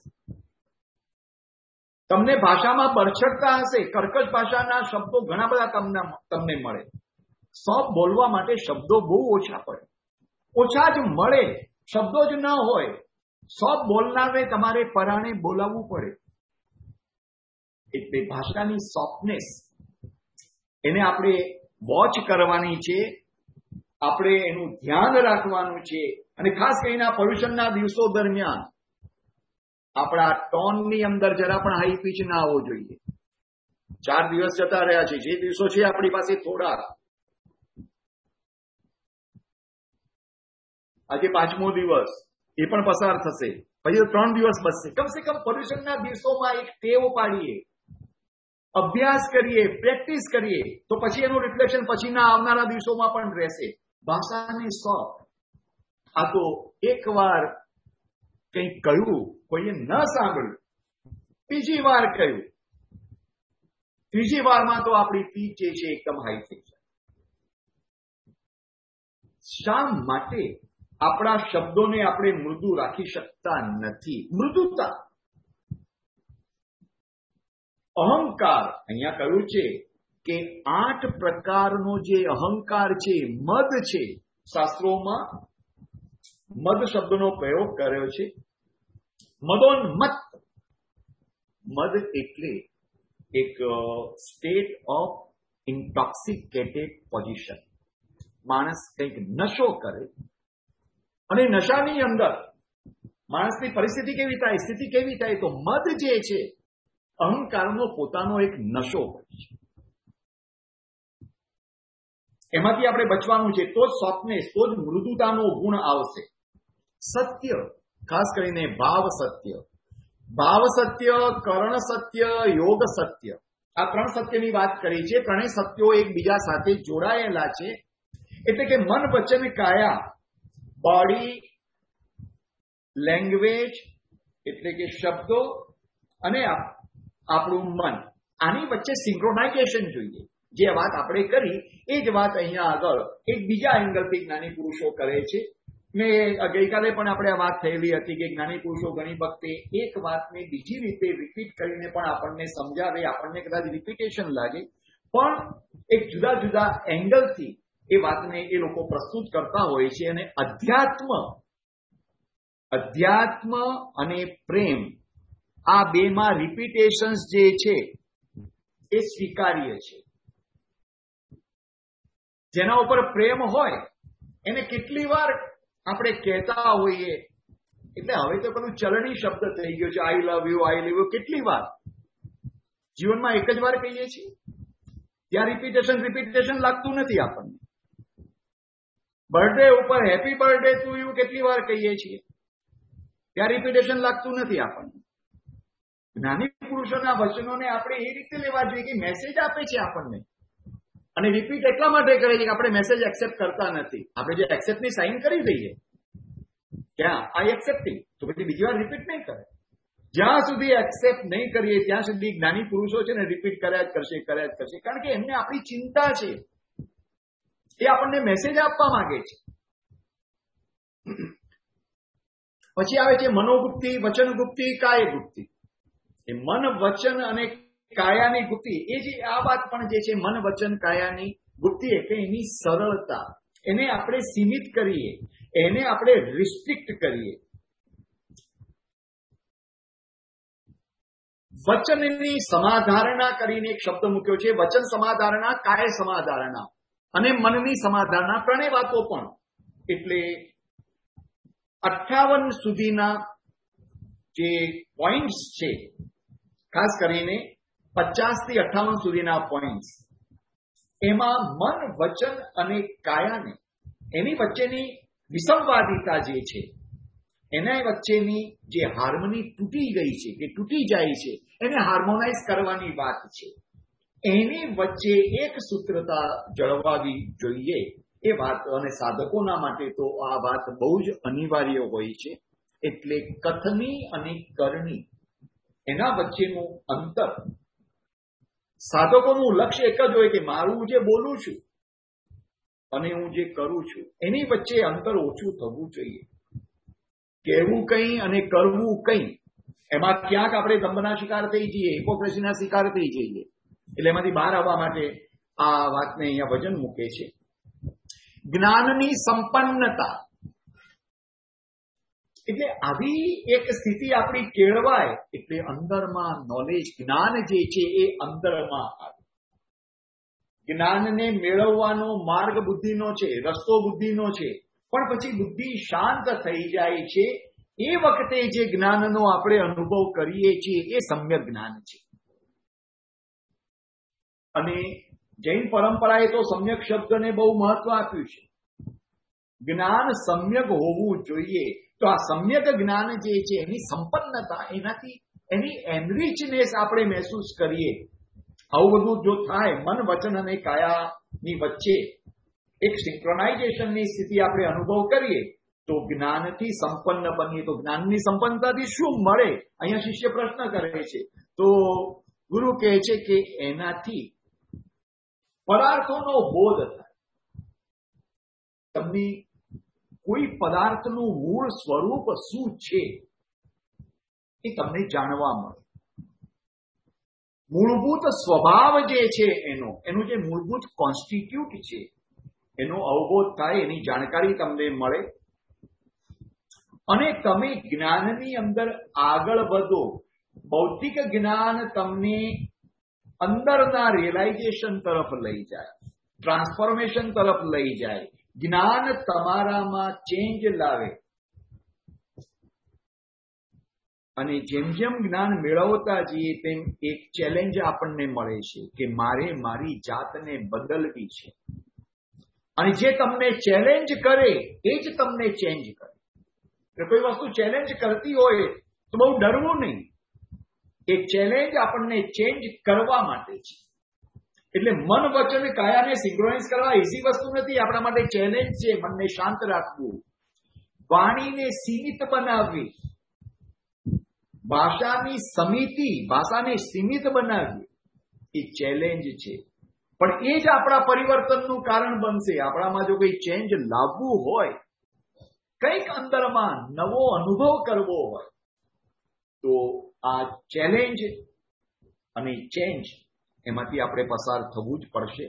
તમને ભાષામાં બરછટતા હશે, કર્કશ ભાષાના શબ્દો ઘણા બધા તમને તમને મળે. સોફ્ટ બોલવા માટે શબ્દો બહુ ઓછા પડે, ઓછા જ મળે. શબ્દો જ ન હોય, સોફ્ટ બોલનારને તમારે પરાણે બોલાવવું પડે. એટલે ભાષાની સોફ્ટનેસ એને આપણે વોચ કરવાની છે, આપણે એનું ધ્યાન રાખવાનું છે. અને ખાસ કરીને આ પર્યુષણના દિવસો દરમિયાન આપણા ટોનની અંદર જરા પણ હાઈ પીચ ના આવવો જોઈએ. ચાર દિવસ જતા રહ્યા છે, જે દિવસો છે આપણી પાસે થોડા, આજે પાંચમો દિવસ એ પણ પસાર થશે, પછી ત્રણ દિવસ બચશે. કમસે કમ પર્યુષણના દિવસોમાં એક ટેવ પાડીએ, અભ્યાસ કરીએ, પ્રેક્ટિસ કરીએ, તો પછી એનું રિફ્લેક્શન પછીના આવનારા દિવસોમાં પણ રહેશે. ભાષાની સોફ્ટ. આ તો એક વાર કંઈક કહ્યું, કોઈએ ન સાંભળ્યું, બીજી વાર કહ્યું, ત્રીજી વારમાં તો આપણી પીચ જે છે એકદમ હાઈ થઈ જાય. શા માટે આપણા શબ્દોને આપણે મૃદુ રાખી શકતા નથી? મૃદુતા, અહંકાર. અહીંયા કહ્યું છે કે આઠ પ્રકારનો જે અહંકાર છે, મદ છે. શાસ્ત્રોમાં મદ શબ્દનો પ્રયોગ કર્યો છે. મદોન્મત્ત. મદ એટલે એક સ્ટેટ ઓફ ઇન્ટોક્સિકેટેડ પોઝિશન. માણસ કંઈક નશો કરે અને નશાની અંદર માણસની પરિસ્થિતિ કેવી થાય, સ્થિતિ કેવી થાય? તો મદ જે છે અહંકારનો પોતાનો એક નશો હોય છે. એમાંથી આપણે બચવાનું છે, તો જ સોફ્ટનેસ, તો જ મૃદુતાનો ગુણ આવશે. સત્ય, ખાસ કરીને ભાવ સત્ય. ભાવ સત્ય, કરણ સત્ય, યોગ સત્ય. આ ત્રણ સત્યની વાત કરી છે. ત્રણેય સત્યો એકબીજા સાથે જોડાયેલા છે. એટલે કે મન, વચન, કાયા, બોડી, લેંગ્વેજ એટલે કે શબ્દો અને આપણું મન, આની વચ્ચે સિંક્રોનાઇઝેશન જોઈએ. જે વાત આપણે કરી એ જ વાત અહીંયા આગળ એક બીજા એંગલથી જ્ઞાની પુરુષો કરે છે. મેં ગઈકાલે પણ આપણે આ વાત થયેલી હતી કે જ્ઞાની પુરુષો ઘણી વખતે એક વાતને બીજી રીતે રિપીટ કરીને પણ આપણને સમજાવે. આપણને કદાચ રિપીટેશન લાગે, પણ એક જુદા જુદા એંગલથી એ વાતને એ લોકો પ્રસ્તુત કરતા હોય છે. અને અધ્યાત્મ અધ્યાત્મ અને પ્રેમ, આ બેમાં રિપીટેશન્સ જે છે એ સ્વીકાર્ય છે. જેના ઉપર પ્રેમ હોય એને કેટલી વાર આપણે કહેતા હોઈએ, એટલે હવે તો પેલું ચલણી શબ્દ થઈ ગયો છે, આઈ love you, I love you. કેટલી વાર જીવનમાં એક જ વાર કહીએ છીએ, ત્યાં રિપીટેશન રિપીટેશન લાગતું નથી આપણને. બર્થડે ઉપર હેપી બર્થડે ટુ યુ કેટલી વાર કહીએ છીએ, ત્યાં રિપીટેશન લાગતું નથી આપણને. જ્ઞાની પુરુષોના વચનોને આપણે એ રીતે લેવા જોઈએ કે મેસેજ આપે છે આપણને, અને રિપીટ એટલા માટે કરે છે કે આપણે મેસેજ એક્સેપ્ટ કરતા નથી. આપણે જે એક્સેપ્ટની સાઇન કરી દઈએ, ક્યાં આઈ એક્સેપ્ટિંગ, તો પછી બીજી વાર રિપીટ નહીં કરે. જ્યાં સુધી એક્સેપ્ટ નહીં કરીએ ત્યાં સુધી જ્ઞાની પુરુષો છે ને રિપીટ કર્યા જ કરશે, કર્યા જ કરશે. કારણ કે એમને આપણી ચિંતા છે, એ આપણને મેસેજ આપવા માંગે છે. પછી આવે છે મનોગુપ્તિ, વચન ગુપ્તિ, કાય ગુપ્તિ. એ મન, વચન અને કાયાની ગુપ્તિ, એ જે આ વાત પણ જે છે મન, વચન, કાયાની ગુપ્તિ એટલે એની સરળતા, એને આપણે સીમિત કરીએ, એને આપણે રિસ્ટ્રિક્ટ કરીએ. વચનની સમાધારણા કરીને એક શબ્દ મૂક્યો છે, વચન સમાધારણા, કાય સમાધારણા અને મનની સમાધારણા, ત્રણેય વાતો પણ. એટલે અઠ્ઠાવન સુધીના જે પોઈન્ટ્સ છે, ખાસ કરીને પચાસ થી અઠ્ઠાવન સુધીના પોઈન્ટ્સ, એમાં મન, વચન અને કાયાને એની વચ્ચેની વિસંવાદિતા જે છે, એના વચ્ચેની જે હાર્મની તૂટી ગઈ છે કે તૂટી જાય છે, એને હાર્મોનાઇઝ કરવાની વાત છે. એની વચ્ચે એક સૂત્રતા જળવાવી જોઈએ એ વાત, અને સાધકોના માટે તો આ વાત બહુ જ અનિવાર્ય હોય છે. એટલે કથની અને કરણી એના વચ્ચેનું અંતર, સાધકોનું લક્ષ્ય એક જ હોય કે મારું જે બોલું છું અને હું જે કરું છું એની વચ્ચે અંતર ઓછું થવું જોઈએ. કહેવું કંઈ અને કરવું કંઈ, એમાં ક્યાંક આપણે દંભના શિકાર થઈ જઈએ, હિપોક્રેસીના શિકાર થઈ જઈએ. એટલે એમાંથી બહાર આવવા માટે આ વાતને અહીંયા વજન મૂકે છે. જ્ઞાનની સંપન્નતા, એટલે આવી એક સ્થિતિ આપણી કેળવાય એટલે અંદરમાં નોલેજ, જ્ઞાન જે છે એ અંદરમાં આવે. જ્ઞાનને મેળવવાનો માર્ગ બુદ્ધિનો છે, રસ્તો બુદ્ધિનો છે, પણ પછી બુદ્ધિ શાંત થઈ જાય છે એ વખતે જે જ્ઞાનનો આપણે અનુભવ કરીએ છીએ એ સમ્યક જ્ઞાન છે. અને જૈન પરંપરાએ તો સમ્યક શબ્દને બહુ મહત્વ આપ્યું છે. જ્ઞાન સમ્યક હોવું જોઈએ. તો આ સમ્યક જ્ઞાન જે છે એની સંપન્નતા, એનાથી એની એનરીચનેસ આપણે મહેસૂસ કરીએ. આવું બધું જો થાય, મન, વચન અને કાયાની વચ્ચે એક સિંક્રોનાઇઝેશનની સ્થિતિ આપણે અનુભવ કરીએ તો જ્ઞાનથી સંપન્ન બનીએ. તો જ્ઞાનની સંપન્નતાથી શું મળે? અહીંયા શિષ્ય પ્રશ્ન કરે છે, તો ગુરુ કહે છે કે એનાથી પદાર્થોનો બોધ થાય. તમને કોઈ પદાર્થનું મૂળ સ્વરૂપ શું છે એ તમને જાણવા મળે. મૂળભૂત સ્વભાવ જે છે એનો, એનું જે મૂળભૂત કોન્સ્ટિટ્યુટ છે એનો અવબોધ થાય, એની જાણકારી તમને મળે અને તમે જ્ઞાનની અંદર આગળ વધો. ભૌતિક જ્ઞાન તમને અંદરના રિયલાઇઝેશન તરફ લઈ જાય, ટ્રાન્સફોર્મેશન તરફ લઈ જાય. જ્ઞાન તમારામાં ચેન્જ લાવે. અને જેમ જેમ જ્ઞાન મેળવતા જઈએ તેમ એક ચેલેન્જ આપણને મળે છે કે મારે મારી જાતને બદલવી છે. અને જે તમને ચેલેન્જ કરે એ જ તમને ચેન્જ કરે. એટલે કોઈ વસ્તુ ચેલેન્જ કરતી હોય તો બહુ ડરવું નહીં. એ ચેલેન્જ આપણને ચેન્જ કરવા માટે છે. એટલે મન, વચન, કાયાને સિંક્રોનાઇઝ કરવા ઇઝી વસ્તુ નથી. આપણા માટે ચેલેન્જ છે મનને શાંત રાખવું, વાણીને સીમિત બનાવવી, ભાષાની સમિતિ, ભાષાને સીમિત બનાવવી એ ચેલેન્જ છે. પણ એ જ આપણા પરિવર્તનનું કારણ બનશે. આપણામાં જો કોઈ ચેન્જ લાવવું હોય, કંઈક અંદરમાં નવો અનુભવ કરવો હોય, તો આ ચેલેન્જ અને ચેન્જ એમાંથી આપણે પસાર થવું જ પડશે.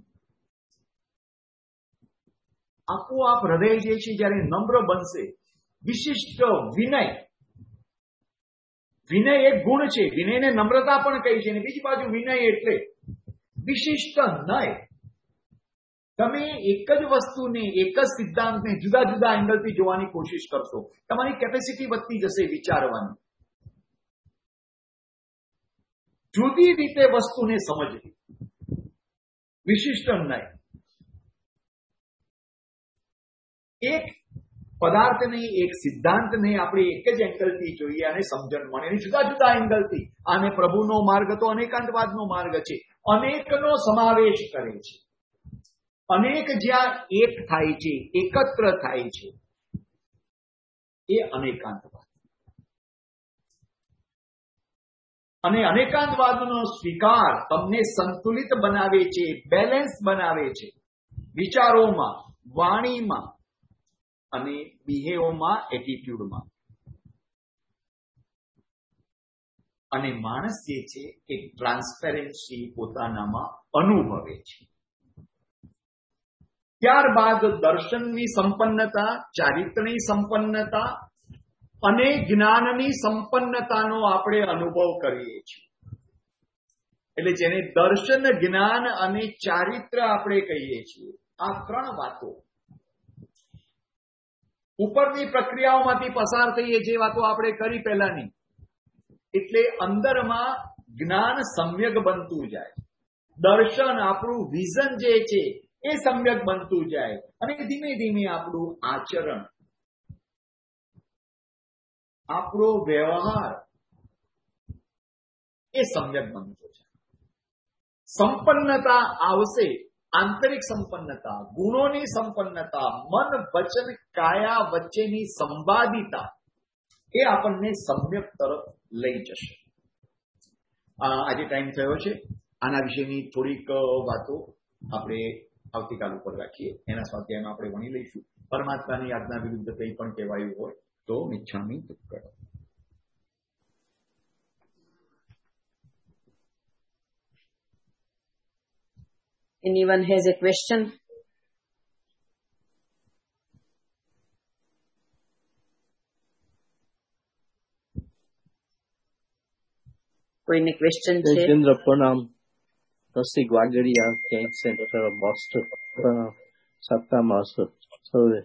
આપોઆપ હૃદય જે છે જ્યારે નમ્ર બનશે, વિશિષ્ટ વિનય, વિનય એક ગુણ છે, વિનયને નમ્રતા પણ કહી છે, અને બીજી બાજુ વિનય એટલે વિશિષ્ટ નય. તમે એક જ વસ્તુને, એક જ સિદ્ધાંતને જુદા જુદા એંગલથી જોવાની કોશિશ કરશો, તમારી કેપેસિટી વધતી જશે વિચારવાની, જુદી રીતે વસ્તુને સમજવી. વિશિષ્ટ નય, એક પદાર્થને, એક સિદ્ધાંતને આપણે એક જ એંગલથી જોઈએ અને સમજણ મળે, અને જુદા જુદા એંગલથી. આને પ્રભુનો માર્ગ તો અનેકાંતવાદનો માર્ગ છે, અનેકનો સમાવેશ કરે છે. અનેક જ્યાં એક થાય છે, એકત્ર થાય છે, એ અનેકાંતવાદ. અને અનેકાંતવાદનો સ્વીકાર તમને સંતુલિત બનાવે છે, બેલેન્સ બનાવે છે, વિચારોમાં, વાણીમાં અને બિહેવમાં, એટીટ્યુડમાં. અને માણસ જે છે એક ટ્રાન્સપેરન્સી પોતાનામાં અનુભવે છે. ત્યારબાદ દર્શનની સંપન્નતા, ચારિત્રની સંપન્નતા અને જ્ઞાનની સંપન્નતાનો આપણે અનુભવ કરીએ છીએ. એટલે જેને દર્શન, જ્ઞાન અને ચારિત્ર આપણે કહીએ છીએ, આ ત્રણ વાતો ઉપરની પ્રક્રિયાઓમાંથી પસાર થઈએ, જે વાતો આપણે કરી પહેલાની, એટલે અંદરમાં જ્ઞાન સમ્યક બનતું જાય, દર્શન આપણું વિઝન જે છે એ સમ્યક બનતું જાય, અને ધીમે ધીમે આપણું આચરણ, આપણો વ્યવહાર એ સમ્યક બનતો જાય. સંપન્નતા આવશે, આંતરિક સંપન્નતા, ગુણોની સંપન્નતા, મન, વચન, કાયા વચ્ચેની સંવાદિતા, એ આપણને સમ્યક તરફ લઈ જશે. આજે ટાઈમ થયો છે, આના વિશેની થોડીક વાતો આપણે આવતીકાલ ઉપર રાખીએ, એના સ્વાધ્યાયમાં આપણે વણી લઈશું. પરમાત્માની આજ્ઞા વિરુદ્ધ કંઈ પણ કહેવાયું હોય તો મિચ્છામિ દુક્કડમ. Anyone has a question? કોઈને ક્વેશ્ચન છે? જયેન્દ્ર પ્રણામ. રસિક વાગડિયા, કેન્ક સેન્ટર બોસ્ટન. સત્તામાં સૌએ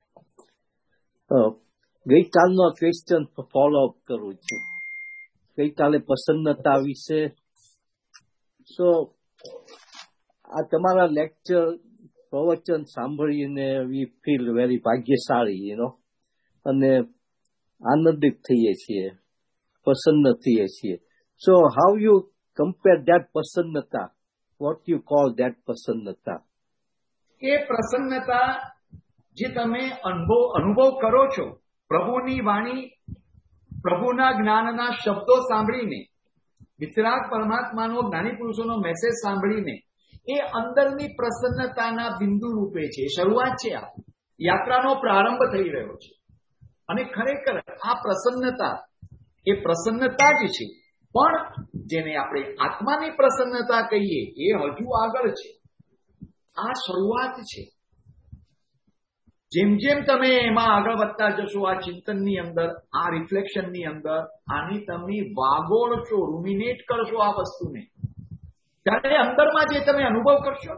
ગઈકાલનો ક્વેશ્ચન ફોલો અપ કરું છું. ગઈકાલે પ્રસન્નતા વિશે. સો આ તમારા લેક્ચર, પ્રવચન સાંભળીને વી ફીલ વેરી ભાગ્યશાળી, યુ નો, અને આનંદિત થઈએ છીએ, પ્રસન્ન થઈએ છીએ. So how you compare that prasannata? What you call that prasannata? એ પ્રસન્નતા જે તમે અનુભવ અનુભવ કરો છો, પ્રભુની વાણી, પ્રભુના જ્ઞાનના શબ્દો સાંભળીને, વિતરાગ પરમાત્માનો, જ્ઞાની પુરુષોનો મેસેજ સાંભળીને, એ અંદરની પ્રસન્નતાના બિંદુ રૂપે છે. શરૂઆત છે, આ યાત્રાનો પ્રારંભ થઈ રહ્યો છે. અને ખરેખર આ પ્રસન્નતા એ પ્રસન્નતા જ છે, પણ જેને આપણે આત્માની પ્રસન્નતા કહીએ, એ હજુ આગળ છે. આ શરૂઆત છે. જેમ જેમ તમે એમાં આગળ વધતા જશો, આ ચિંતનની અંદર, આ રિફ્લેક્શનની અંદર, આની તમે વાગોળશો, રૂમિનેટ કરશો આ વસ્તુને, ત્યારે અંદરમાં જે તમે અનુભવ કરશો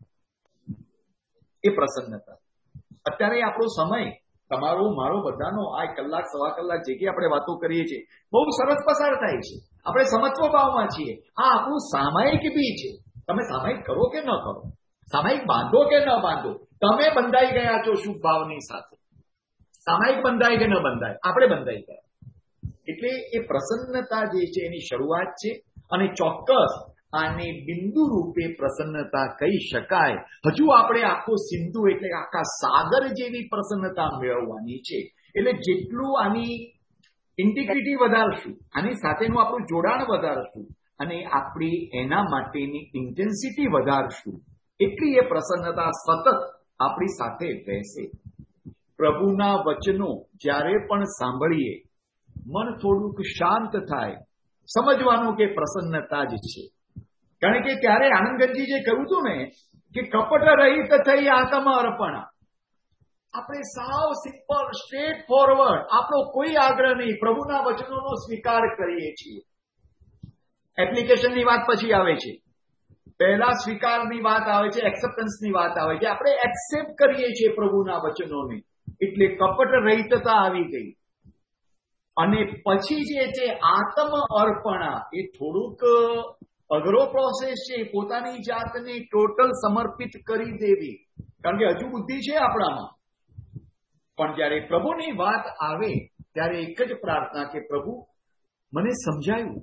એ પ્રસન્નતા. અત્યારે આપણો સમય, તમારો, મારો, બધાનો આ કલાક, સવા કલાક જે કે આપણે વાતો કરીએ છીએ, બહુ સરસ પસાર થાય છે. આપણે સમત્વ ભાવમાં છીએ. આ આપણું સામાયિક બી છે. તમે સામાયિક કરો કે ન કરો, સામાયિક બાંધો કે ન બાંધો, તમે બંધાઈ ગયા છો શુભ ભાવની સાથે. સામાયિક બંધાય કે ન બંધાય, આપણે બંધાઈ ગયા. એટલે એ પ્રસન્નતા જે છે એની શરૂઆત છે, અને ચોક્કસ આને બિંદુ રૂપે પ્રસન્નતા કહી શકાય. હજુ આપણે આખો સિંધુ એટલે આખા સાગર જેવી પ્રસન્નતા મેળવવાની છે. એટલે જેટલું આની ઇન્ટિગ્રિટી વધારશું, આની સાથેનું આપણું જોડાણ વધારશું, અને આપણી એના માટેની ઇન્ટેન્સિટી વધારશું, એટલી એ પ્રસન્નતા સતત આપણી સાથે રહેશે. પ્રભુના વચનો જ્યારે પણ સાંભળીએ, મન થોડુંક શાંત થાય, સમજવાનું કે પ્રસન્નતા જ છે. કારણ કે ત્યારે આનંદગંજી જે કહ્યું હતું ને, કે કપટ રહિત થઈ આત્મ અર્પણ, આપણે સાવ સિમ્પલ સ્ટ્રેટ ફોરવર્ડ આપણો કોઈ આગ્રહ નહીં, પ્રભુના વચનોનો સ્વીકાર કરીએ છીએ. એપ્લિકેશનની વાત પછી આવે છે, પહેલા સ્વીકારની વાત આવે છે, એક્સેપ્ટન્સની વાત આવે છે. આપણે એક્સેપ્ટ કરીએ છીએ પ્રભુના વચનોને, એટલે કપટ રહિતતા આવી ગઈ. અને પછી જે છે આત્મ અર્પણા, એ થોડુંક અઘરો પ્રોસેસ છે. પોતાની જાતને ટોટલ સમર્પિત કરી દેવી, કારણ કે હજુ બુદ્ધિ છે આપણામાં. પણ જ્યારે પ્રભુની વાત આવે ત્યારે એક જ પ્રાર્થના કે પ્રભુ મને સમજાયું,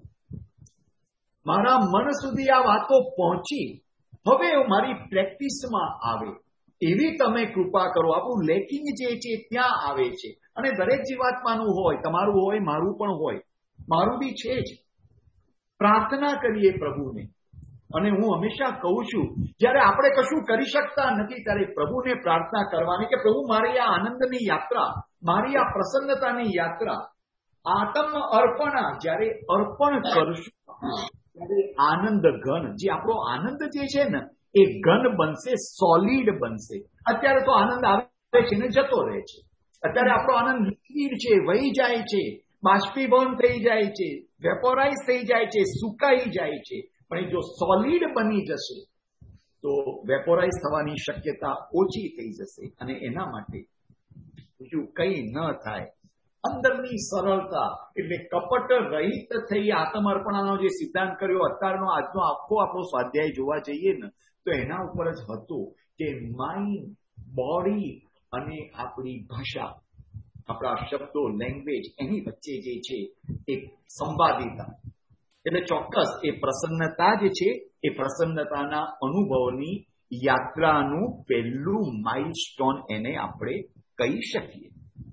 મારા મન સુધી આ વાતો પહોંચી, હવે મારી પ્રેક્ટિસમાં આવે એવી તમે કૃપા કરો. આપણું લેકિંગ જે છે ત્યાં આવે છે. અને દરેક જીવાત્માનું હોય, તમારું હોય, મારું પણ હોય, મારું બી છે જ. પ્રાર્થના કરીએ પ્રભુને. અને હું હંમેશા કહું છું, જ્યારે આપણે કશું કરી શકતા નથી ત્યારે પ્રભુને પ્રાર્થના કરવાની કે પ્રભુ મારી આ આનંદની યાત્રા, મારી આ પ્રસન્નતાની યાત્રા, આત્મ અર્પણા જ્યારે અર્પણ કરશું ત્યારે આનંદ ઘન, જે આપણો આનંદ જે છે ને એ ઘન બનશે, સોલિડ બનશે. અત્યારે તો આનંદ આવે છે ને જતો રહે છે. અત્યારે આપણો આનંદ લિક્વિડ છે, વહી જાય છે, બાષ્પીભવન થઈ જાય છે, વેપોરાઇઝ થઈ જાય છે, સુકાઈ જાય છે. પણ જો સોલિડ બની જશે તો વેપોરાઇઝ થવાની શક્યતા ઓછી થઈ જશે. અને એના માટે બીજું કંઈ ન થાય, અંદરની સરળતા, એટલે કપટ રહિત થઈ આત્મઅર્પણાનો જે સિદ્ધાંત કર્યો, અત્યારનો આજનો આખો આપણો સ્વાધ્યાય જોવા જઈએ ને તો એના ઉપર જ હતો કે માઇન્ડ, બોડી અને આપણી ભાષા, આપણા શબ્દો, લેંગ્વેજ, એની વચ્ચે જે છે એક સંવાદિતા. એટલે ચોક્કસ એ પ્રસન્નતા જે છે એ પ્રસન્નતાના અનુભવની યાત્રાનું પહેલું માઇલસ્ટોન એને આપણે કહી શકીએ.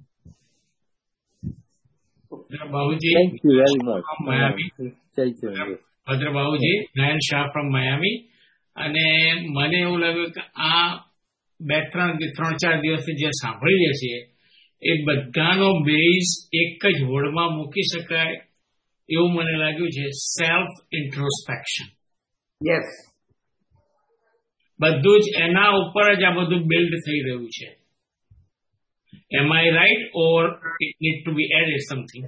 Babuji, Thank you very much. from Miami. Bhadra Babuji, Nayan Shah from Miami. અને મને એવું લાગ્યું કે આ બે ત્રણ ત્રણ ચાર દિવસથી જે સાંભળીએ છીએ એ બધાનો બેઝ એક જ હોડમાં મૂકી શકાય એવું મને લાગ્યું છે, સેલ્ફ ઇન્ટ્રોસ્પેક્શન. યસ, બધું જ એના ઉપર જ આ બધું બિલ્ડ થઈ રહ્યું છે. Am I right or it need to be added something?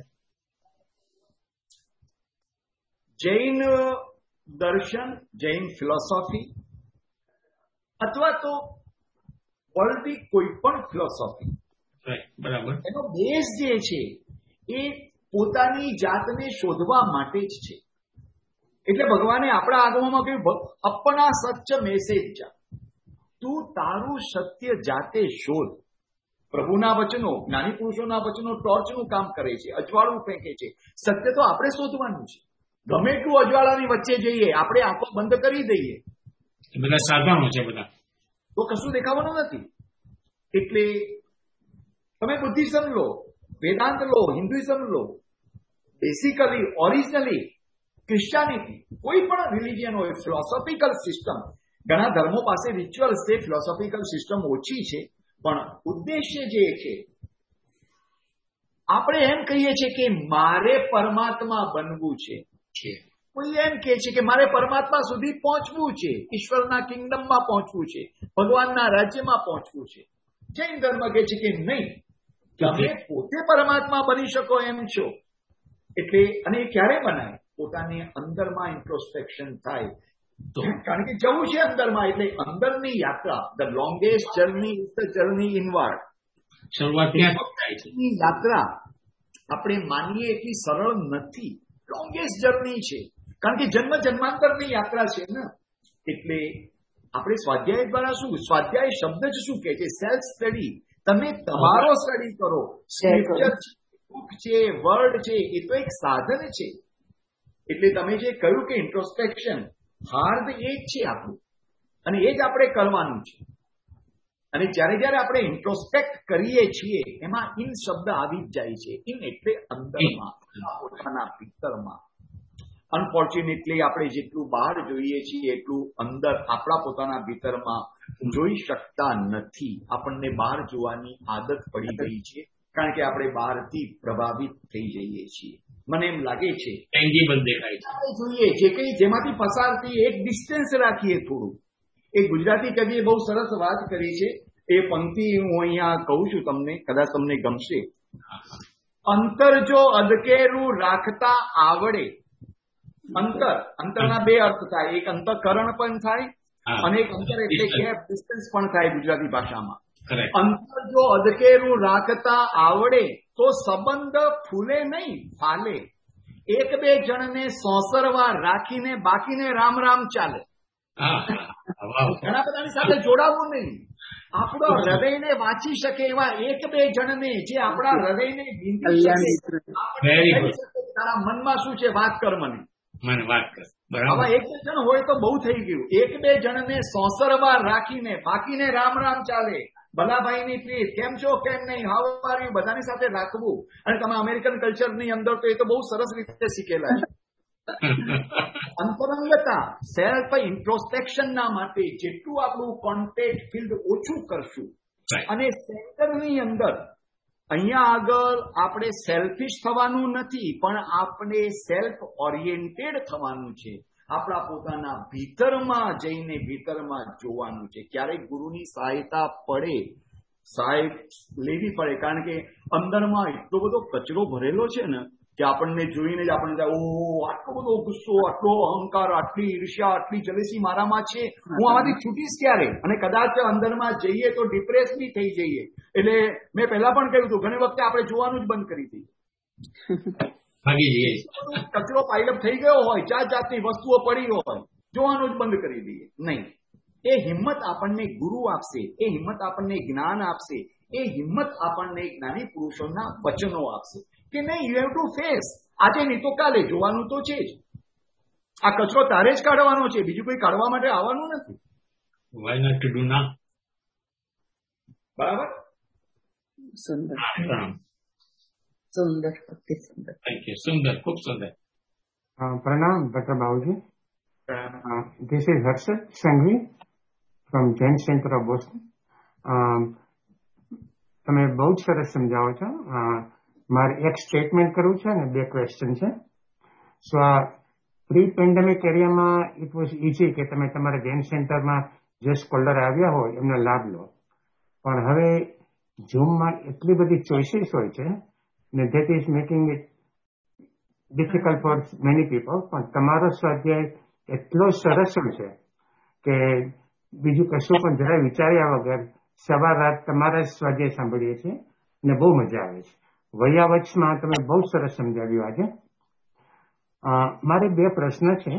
Jain દર્શન, જૈન ફિલોસોફી અથવા તો વર્લ્ડની કોઈ પણ ફિલોસોફી, બરાબર, એનો બેઝ જે છે એ પોતાની જાતને શોધવા માટે જ છે. એટલે ભગવાને આપણા આગમમાં કહ્યું, અપના સત્ય મેસેજ જા, તું તારું સત્ય જાતે શોધ. પ્રભુના વચનો, જ્ઞાની પુરુષોના વચનો ટોર્ચનું કામ કરે છે, અજવાળું ફેંકે છે. સત્ય તો આપણે શોધવાનું છે. ગમે એટલું અજવાળાની વચ્ચે જઈએ, આપણે આંખો બંધ કરી દઈએ, બધા સાધનો છે બધા, તો કશું દેખાવાનું નથી. એટલે તમે બુદ્ધિઝમ લો, વેદાંત લો, હિન્દુઇઝમ લો, બેસિકલી ઓરિજિનલી ક્રિશ્ચિયાનિટી, કોઈ પણ રિલિજિયન હોય, ફિલોસોફિકલ સિસ્ટમ, ઘણા ધર્મો પાસે રિચ્યુઅલ્સ છે, ફિલોસોફિકલ સિસ્ટમ ઓછી છે, પણ ઉદ્દેશ્ય જે છે, આપણે એમ કહીએ છીએ કે મારે પરમાત્મા બનવું છે. કોઈ એમ કહે છે કે મારે પરમાત્મા સુધી પહોંચવું છે, ઈશ્વરના કિંગડમમાં પહોંચવું છે, ભગવાનના રાજ્યમાં પહોંચવું છે. જૈન ધર્મ કહે છે કે નહીં, તમે પોતે પરમાત્મા બની શકો એમ છો. એટલે અને એ ક્યારે બનાય? પોતાની અંદરમાં ઇન્ટ્રોસ્પેક્શન થાય. કારણ કે જવું છે અંદરમાં, એટલે અંદરની યાત્રા, the longest journey is the journey inward. શરૂઆત ત્યાં થાય છે. યાત્રા આપણે માનીએ એટલી સરળ નથી, લોંગેસ્ટ જર્ની છે. કારણ કે જન્મ જન્માંતરની યાત્રા છે ને. એટલે આપણે સ્વાધ્યાય દ્વારા શું, સ્વાધ્યાય શબ્દ જ શું કહે છે? Self study. તમે તમારો સ્ટડી કરો. સ્ક્રિપ્ચર છે, બુક છે, વર્ડ છે, એ તો એક સાધન છે. એટલે તમે જે કહ્યું કે ઇન્ટ્રોસ્પેક્શન, હાર્દ એ જ છે આપણું, અને એ જ આપણે કરવાનું છે. અને જ્યારે જ્યારે આપણે ઇન્ટ્રોસ્પેક્ટ કરીએ છીએ એમાં ઇન શબ્દ આવી જ જાય છે. ઇન એટલે અંદરમાં, પોતાના ભીતરમાં. અનફોર્ચ્યુનેટલી આપણે જેટલું બહાર જોઈએ છીએ એટલું અંદર આપણા પોતાના ભીતરમાં જોઈ શકતા નથી. આપણને બહાર જોવાની આદત પડી ગઈ છે, કારણ કે આપણે બહારથી પ્રભાવિત થઈ જઈએ છીએ. મને એમ લાગે છે ટેન્જિબલ દેખાય છે. જોઈએ જે કઈ જેમાંથી પસાર થઈ એક ડિસ્ટન્સ રાખીએ થોડું. એક ગુજરાતી કવિએ બહુ સરસ વાત કરી છે, એ પંક્તિ હું અહીંયા કહું છું તમને, કદાચ તમને ગમશે. અંતર જો અધકેરું રાખતા આવડે. અંતર, અંતરના બે અર્થ થાય. એક અંતઃકરણ પણ થાય અને એક અંતર એટલે ગેપ, ડિસ્ટન્સ પણ થાય ગુજરાતી ભાષામાં. અંતર જો અધકેરું રાખતા આવડે તો સંબંધ ફૂલે નહીં ફાલે. એક બે જણને સોસરવા રાખીને બાકીને રામ રામ ચાલે. ઘણા બધાની સાથે જોડાવું નહીં. આપણા હૃદયને વાંચી શકે એવા એક બે જણને, જે આપણા હૃદયને વિંધી શકે, તારા મનમાં શું છે વાત કર મને. આવા એક બે જણ હોય તો બહુ થઈ ગયું. એક બે જણને સોસરવા રાખીને બાકીને રામ રામ ચાલે. ભલાભાઈની પ્લીઝ, કેમ છો, કેમ નહીં, હાઉ આર યુ, બધાની સાથે રાખવું. અને તમે અમેરિકન કલ્ચરની અંદર તો એ તો બહુ સરસ રીતે શીખેલા છે. અંતરંગતા, સેલ્ફ ઇન્ટ્રોસ્પેક્શન ના માટે જેટલું આપણું કોન્ટેક્ટ ફિલ્ડ ઓછું કરશું અને સેન્ટરની અંદર અહીંયા આગળ આપણે સેલ્ફિશ થવાનું નથી, પણ આપણે સેલ્ફ ઓરિએન્ટેડ થવાનું છે. આપણા પોતાના ભીતરમાં જઈને ભીતરમાં જોવાનું છે. ક્યારેક ગુરુની સહાયતા પડે, સહાય લેવી પડે, કારણ કે અંદરમાં એટલો બધો કચરો ભરેલો છે ને કે આપણને જોઈને જ આપણને થાય, ઓહ આટલો બધો ગુસ્સો, આટલો અહંકાર, આટલી ઈર્ષ્યા, આટલી જલેસી મારામાં છે, હું આમાંથી છૂટીશ ક્યારે? અને કદાચ અંદરમાં જઈએ તો ડિપ્રેસ બી થઈ જઈએ. એટલે મેં પહેલા પણ કહ્યું હતું, ઘણી વખતે આપણે જોવાનું જ બંધ કરી દઈએ. કચરો પાઇલઅપ થઈ ગયો હોય, જાત જાતની વસ્તુઓ પડી હોય, જોવાનું જ બંધ કરી દઈએ. નહીં, એ હિંમત આપણને ગુરુ આપશે, એ હિંમત આપણને જ્ઞાન આપશે, એ હિંમત આપણને જ્ઞાની પુરુષોના વચનો આપશે કે નહીં, યુ હેવ ટુ ફેસ. આજે નહીં તો કાલે જોવાનું તો છે જ. આ કચરો તારે જ કાઢવાનો છે, બીજું કોઈ કાઢવા માટે આવવાનું નથી. Why not to do now? બરાબર. સુંદર સુંદર અતિ સુંદર. Thank you. સુંદર, ખૂબ સુંદર. પ્રણામ doctor Babuji. This is Harshad Sanghvi from Jain Center of Boston. તમે બહુ જ સરસ સમજાવો છો. મારે એક સ્ટેટમેન્ટ કરવું છે અને બે ક્વેશ્ચન છે. સો આ પ્રી પેન્ડેમિક એરિયામાં ઇટ વોઝ ઇઝી કે તમે તમારા જૈન સેન્ટરમાં જે સ્કોલર આવ્યા હોય એમનો લાભ લો, પણ હવે ઝૂમમાં એટલી બધી ચોઇસીસ હોય છે ને that is making it difficult for many people. પણ તમારો સ્વાધ્યાય એટલો સરસ છે કે બીજું કશું પણ જરાય વિચાર્યા વગર સવાર રાત તમારા સ્વાધ્યાય સાંભળીએ છીએ ને બહુ મજા આવે છે. વયાવચમાં તમે બહુ સરસ સમજાવ્યું આજે. મારે બે પ્રશ્ન છે.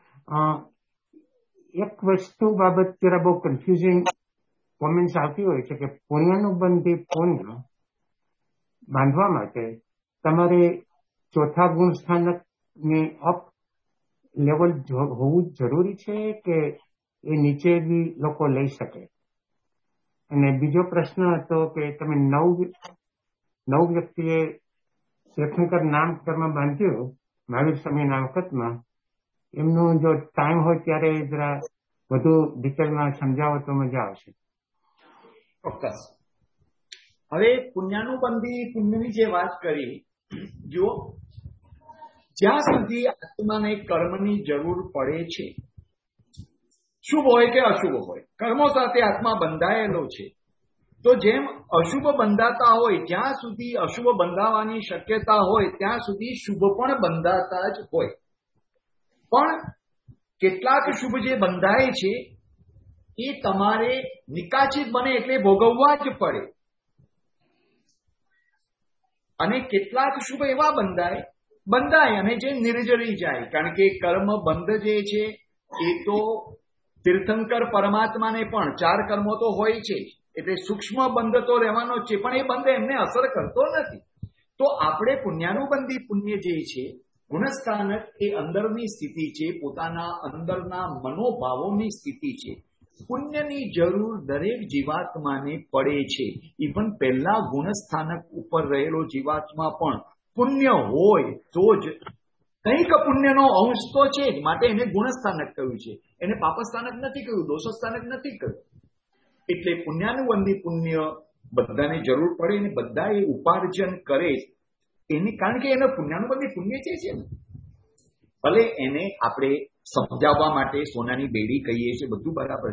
એક વસ્તુ બાબત જરા બહુ કન્ફ્યુઝિંગ કોમેન્ટ્સ આવતી હોય છે કે પુણ્યાનુબંધી પુણ્ય બાંધવા માટે તમારે ચોથા ગુણ સ્થાનકની અપ લેવલ હોવું જરૂરી છે કે એ નીચે બી લોકો લઈ શકે? અને બીજો પ્રશ્ન હતો કે તમે નવ નવ વ્યક્તિએ તીર્થંકર નામ કર્મ બાંધ્યું મહાવીર સ્વામીના વખતમાં, એમનું જો ટાઈમ હોય ત્યારે જરા વધુ ડિટેલમાં સમજાવો તો મજા આવશે. ચોક્કસ. હવે પુણ્યાનુબંધી પુણ્યની જે વાત કરી, જો જ્યાં સુધી આત્માને કર્મની જરૂર પડે છે, શુભ હોય કે અશુભ હોય, કર્મો સાથે આત્મા બંધાયેલો છે. તો જેમ અશુભ બંધાતા હોય જ્યાં સુધી અશુભ બંધાવાની શક્યતા હોય ત્યાં સુધી શુભ પણ બંધાતા જ હોય. પણ કેટલાક શુભ જે બંધાય છે એ તમારે નિકાચિત બને એટલે ભોગવવા જ પડે, અને કેટલાક શુભ એવા બંધાય બંધાય અને જે નિર્જરી જાય. કારણ કે કર્મ બંધ જે છે એ તો તીર્થંકર પરમાત્માને પણ ચાર કર્મો તો હોય છે, એટલે સૂક્ષ્મ બંધ તો રહેવાનો જ છે, પણ એ બંધ એમને અસર કરતો નથી. તો આપણે પુણ્યાનુબંધી પુણ્ય જે છે, ગુણસ્થાનક એ અંદરની સ્થિતિ છે, પોતાના અંદરના મનોભાવોની સ્થિતિ છે. પુણ્યની જરૂર દરેક જીવાત્માને પડે છે. ઇવન પહેલા ગુણસ્થાનક ઉપર રહેલો જીવાત્મા પણ પુણ્ય હોય તો જ કંઈક પુણ્યનો અંશ તો છે જ, માટે એને ગુણસ્થાનક કહ્યું છે, એને પાપસ્થાનક નથી કહ્યું, દોષસ્થાનક નથી કહ્યું. એટલે પુણ્યાનુબંધી પુણ્ય બધાને જરૂર પડે ને બધા એ ઉપાર્જન કરે એની, કારણ કે એને પુણ્યાનુબંધી પુણ્ય જે છે ને, ભલે એને આપણે સમજાવવા માટે સોનાની બેડી કહીએ છીએ, બધું બરાબર છે,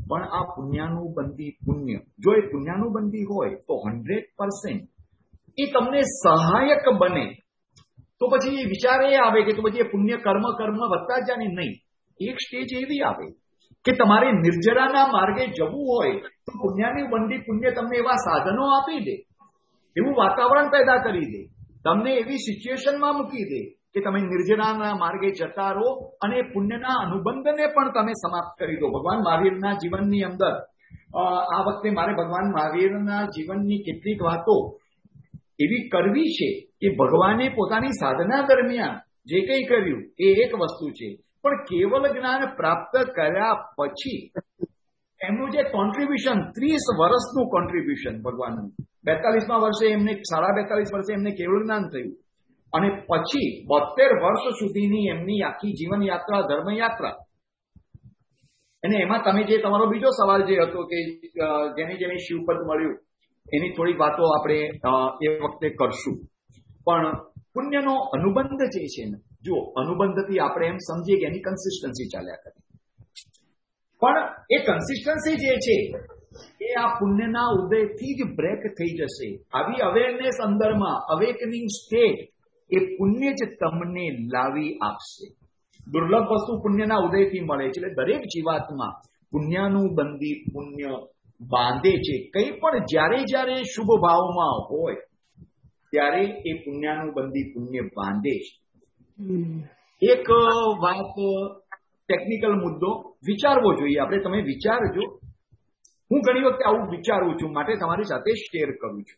પણ આ પુણ્યાનુબંધી પુણ્ય જો એ પુણ્યાનુબંધી હોય તો હંડ્રેડ પર્સન્ટ એ તમને સહાયક બને. તો પછી એ વિચાર એ આવે કે તો પછી એ પુણ્ય કર્મ કર્મ વધતા જ જાય. નહીં, એક સ્ટેજ એવી આવે કે તમારે નિર્જરાના માર્ગે જવું હોય તો પુણ્યાની બંધી પુણ્ય તમને એવા સાધનો આપી દે, એવું વાતાવરણ પેદા કરી દે, તમને એવી સિચ્યુએશનમાં મૂકી દે કે તમે નિર્જરાના માર્ગે જતા રહો અને પુણ્યના અનુબંધને પણ તમે સમાપ્ત કરી દો. ભગવાન મહાવીરના જીવનની અંદર આ વખતે મારે ભગવાન મહાવીરના જીવનની કેટલીક વાતો એવી કરવી છે કે ભગવાને પોતાની સાધના દરમિયાન જે કંઈ કર્યું એ એક વસ્તુ છે, પણ કેવલ જ્ઞાન પ્રાપ્ત કર્યા પછી એમનું જે કોન્ટ્રીબ્યુશન ત્રીસ વર્ષનું કોન્ટ્રીબ્યુશન ભગવાનનું, બેતાલીસમાં વર્ષે એમને સાડા બેતાલીસ વર્ષે એમને કેવળ જ્ઞાન થયું અને પછી બોતેર વર્ષ સુધીની એમની આખી જીવન યાત્રા ધર્મયાત્રા. અને એમાં તમે જે તમારો બીજો સવાલ જે હતો કે જેને જેને શિવપદ મળ્યું એની થોડી વાતો આપણે એ વખતે કરશું. પણ પુણ્યનો અનુબંધ જે છે ને, જો અનુબંધથી આપણે એમ સમજીએ કે એની કન્સિસ્ટન્સી ચાલ્યા કરે, પણ એ કન્સિસ્ટન્સી જે છે એ આ પુણ્યના ઉદયથી જ બ્રેક થઈ જશે. આવી અવેરનેસ અંદરમાં અવેકનિંગ સ્ટેટ એ પુણ્ય જ તમને લાવી આપશે. દુર્લભ વસ્તુ પુણ્યના ઉદયથી મળે છે. એટલે દરેક જીવાતમાં પુણ્યાનુબંધી પુણ્ય બાંધે છે. કંઈ પણ જ્યારે જ્યારે શુભ ભાવમાં હોય ત્યારે એ પુણ્યાનુબંધી પુણ્ય બાંધે છે. એક વાત ટેકનિકલ મુદ્દો વિચારવો જોઈએ આપણે. તમે વિચારજો, હું ઘણી વખતે આવું વિચારું છું માટે તમારી સાથે શેર કરું છું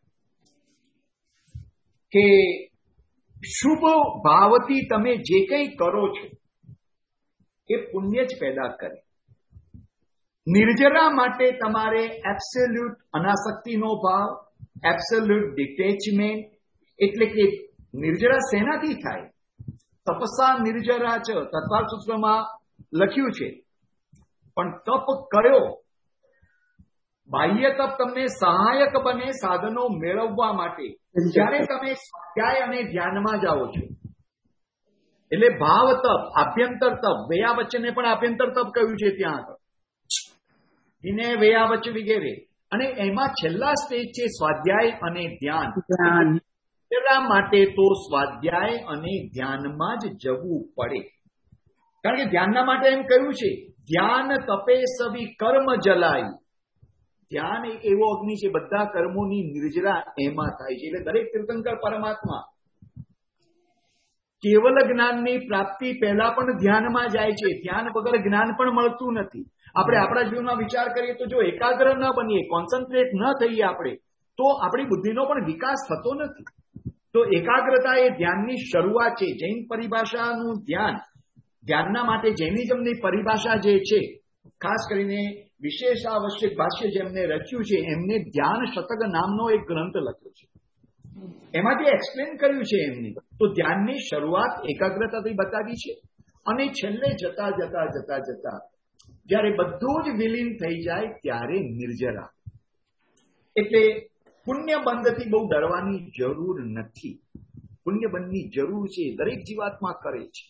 કે શુભ ભાવથી તમે જે કંઈ કરો છો એ પુણ્ય જ પેદા કરે. નિર્જરા માટે તમારે એબ્સોલ્યુટ અનાસક્તિનો ભાવ, એબ્સોલ્યુટ ડિટેચમેન્ટ, એટલે કે નિર્જરા શેનાથી થાય? તપસ્યા નિર્જરા છે તત્વાર્થ સૂત્રમાં લખ્યું છે, પણ તપ કર્યો, બાહ્ય તપ તમને સહાયક બને સાધનો મેળવવા માટે. જ્યારે તમે સ્વાધ્યાય અને ધ્યાનમાં જાઓ છો એટલે ભાવ તપ, આભ્યંતર તપ, વયા વચ્ચેને પણ આભ્યંતર તપ કહ્યું છે ત્યાં આગળ, વિનય વયા વચ્ચે વગેરે. અને એમાં છેલ્લા સ્ટેજ છે સ્વાધ્યાય અને ધ્યાન. એટલા માટે તો સ્વાધ્યાય અને ધ્યાનમાં જ જવું પડે. કારણ કે ધ્યાનના માટે એમ કહ્યું છે ધ્યાન તપે સવી કર્મ જલાઈ. ધ્યાન એક એવો અગ્નિ છે, બધા કર્મોની નિર્જરા એમાં થાય છે. એટલે દરેક તીર્થંકર પરમાત્મા કેવલ જ્ઞાનની પ્રાપ્તિ પહેલા પણ ધ્યાનમાં જાય છે. ધ્યાન વગર જ્ઞાન પણ મળતું નથી. આપણે આપણા જીવનમાં વિચાર કરીએ તો જો એકાગ્ર ન બનીએ, કોન્સન્ટ્રેટ ન થઈએ આપણે, તો આપણી બુદ્ધિનો પણ વિકાસ થતો નથી. તો એકાગ્રતા એ ધ્યાનની શરૂઆત છે. જૈન પરિભાષાનું ધ્યાન, ધ્યાનના માટે જૈનિઝમની પરિભાષા જે છે, ખાસ કરીને વિશેષ આવશ્યક ભાષ્ય જેમને રચ્યું છે એમને ધ્યાન શતક નામનો એક ગ્રંથ લખ્યો છે. એમાંથી એક્સપ્લેન કર્યું છે એમની. તો ધ્યાનની શરૂઆત એકાગ્રતાથી બતાવી છે અને છેલ્લે જતા જતા જતા જતા જ્યારે બધું જ વિલીન થઈ જાય ત્યારે નિર્જરા. એટલે પુણ્યબંધથી બહુ ડરવાની જરૂર નથી. પુણ્યબંધની જરૂર છે, દરેક જીવાત્મા કરે છે.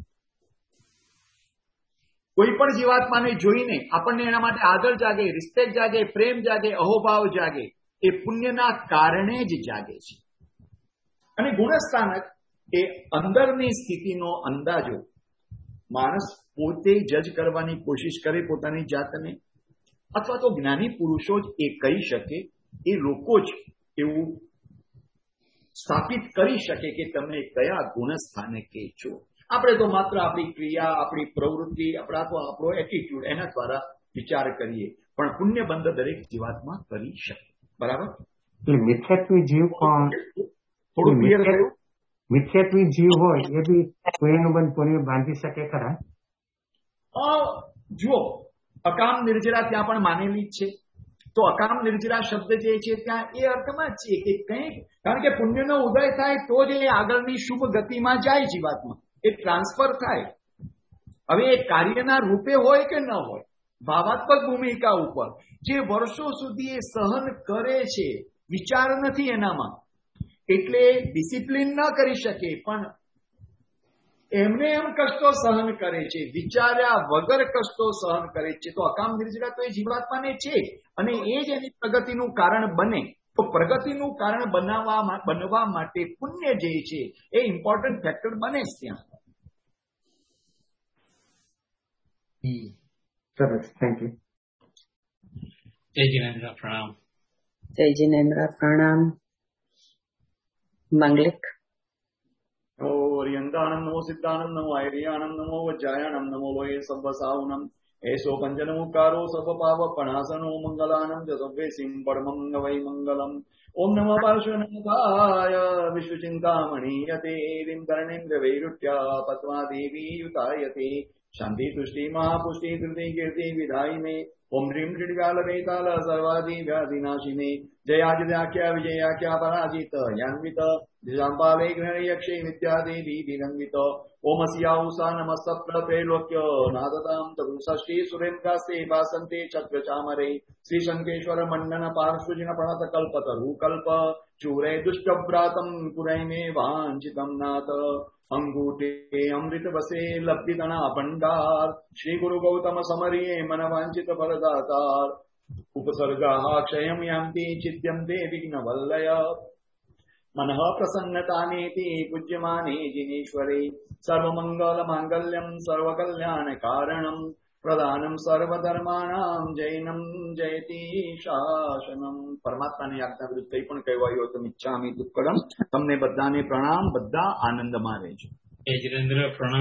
કોઈ પણ જીવાત્માને જોઈને આપણને એના માટે આદર જાગે, રિસ્પેક્ટ જાગે, પ્રેમ જાગે, અહોભાવ જાગે, એ પુણ્યના કારણે જ જાગે છે. અને ગુણસ્થાનક એ અંદરની સ્થિતિનો અંદાજો માણસ પોતે જજ કરવાની કોશિશ કરે પોતાની જાતને, અથવા તો જ્ઞાની પુરુષો જ એ કહી શકે, એ લોકો જ એવું સ્થાપિત કરી શકે કે તમે કયા ગુણસ્થાનકે છો. આપણે તો માત્ર આપણી ક્રિયા, આપણી પ્રવૃત્તિ, આપણા તો આપણો એટીટ્યુડ એના દ્વારા વિચાર કરીએ, પણ પુણ્યબંધ દરેક જીવાત્મા કરી શકે. બરાબર? મિથ્યાત્વી જીવ કોણ? થોડું ક્લિયર થયું? મિથ્યાત્વી જીવ હોય એ બી પુણ્યનું બંધ પુણ્ય બાંધી શકે ખરા? જુઓ, અકામ નિર્જરા ત્યાં પણ માનેલી જ છે. તો અકામ નિર્જરા શબ્દ જે છે ત્યાં એ અર્થમાં જ છે કે કંઈક, કારણ કે પુણ્યનો ઉદય થાય તો જ એ આગળની શુભ ગતિમાં જાય જીવાત્મા, એ ટ્રાન્સફર થાય. હવે એ કાર્યના રૂપે હોય કે ન હોય, ભાવાત્મક ભૂમિકા ઉપર જે વર્ષો સુધી એ સહન કરે છે, વિચાર નથી એનામાં, એટલે ડિસિપ્લિન ન કરી શકે, પણ એમને એમ કષ્ટો સહન કરે છે, વિચાર્યા વગર કષ્ટો સહન કરે છે, તો અકામ નિર્જરા તો એ જીવાત્માને છે અને એ જ એની પ્રગતિનું કારણ બને. તો પ્રગતિનું કારણ બનાવવા બનવા માટે પુણ્ય જે છે એ ઇમ્પોર્ટન્ટ ફેક્ટર બને જ ત્યાં. સરસ, થેન્ક યુ. જય જીનેન્દ્ર, પ્રણામ. જય જીનેન્દ્ર, પ્રણામ. મંગલિક. ઓ હરિયંતાણમ નમો સિદ્ધાણમ નમો આયર્યાણમ નમો વજ્જાયાણમ નમો લોહે સબ્બસાવનમ એસો પંચનમુકારો સર્વ પાવ પણાસનો મંગલાનમ જ સભ્ય સિંહ પરમં વૈ મંગલમ. ઓમ નમઃ પાર્શ્વનાથાય વિશ્વચિંતામણીયતે દિમ ધરણેન્દ્ર વૈરુટ્યા પત્વા દેવી યુતાયતે શાંતિ તુષ્ટિ મહાપુષ્ટિ ધૃતિ કીર્તિ વિધાય મે. ઓમ હ્રીમ શ્રીકાલ વૈતાલ સર્વાધિ વ્યાધિનાશિને જયાજ્યાખ્યા વિજયાખ્યા પરાજિત યાન્વિત દિશાંપાલે ગ્રહયક્ષે નિત્યાદેવી વિરંગિત. ઓમ અસ્યાઉષા નમસ્તપ્ર ત્રૈલોક્ય નાદતામ તરુષષ્ઠી સુરેન્દ્રાસ્તે ભાસંતે ચક્ર ચામરે શ્રી શંકેશ્વર મંડન પાર્શ્વજિન પ્રણત કલ્પતરુ કલ્પ ચૂરે દુષ્ટભ્રાતમ પુરૈ મે વાંછિતમ નાથ. અંગૂઠે અમૃત વસે લબ્ધિતના ભંડાર શ્રી ગુરુ ગૌતમ સમરીએ મન વાંચિત ફલદાતાર. ઉપસર્ગા ક્ષયમ યાંતિ ચિત્યંતે વિઘ્ન વલ્લય મનઃ પ્રસન્નતાનેતિ પૂજ્યમાને જિનેશ્વરે. સર્વમંગલ માંગલ્યમ સર્વકલ્યાણ કારણમ પ્રદાનમ સર્વધર્માણામ જૈનમ જયતિ શાસનમ. પરમાત્માની આજ્ઞા વિરુદ્ધ કંઈ પણ કહેવાયું હોય તો મિચ્છામિ દુક્કડમ. તમને બધાને પ્રણામ, બધા આનંદમાં રહેજો. જય જીનેન્દ્ર, પ્રણામ.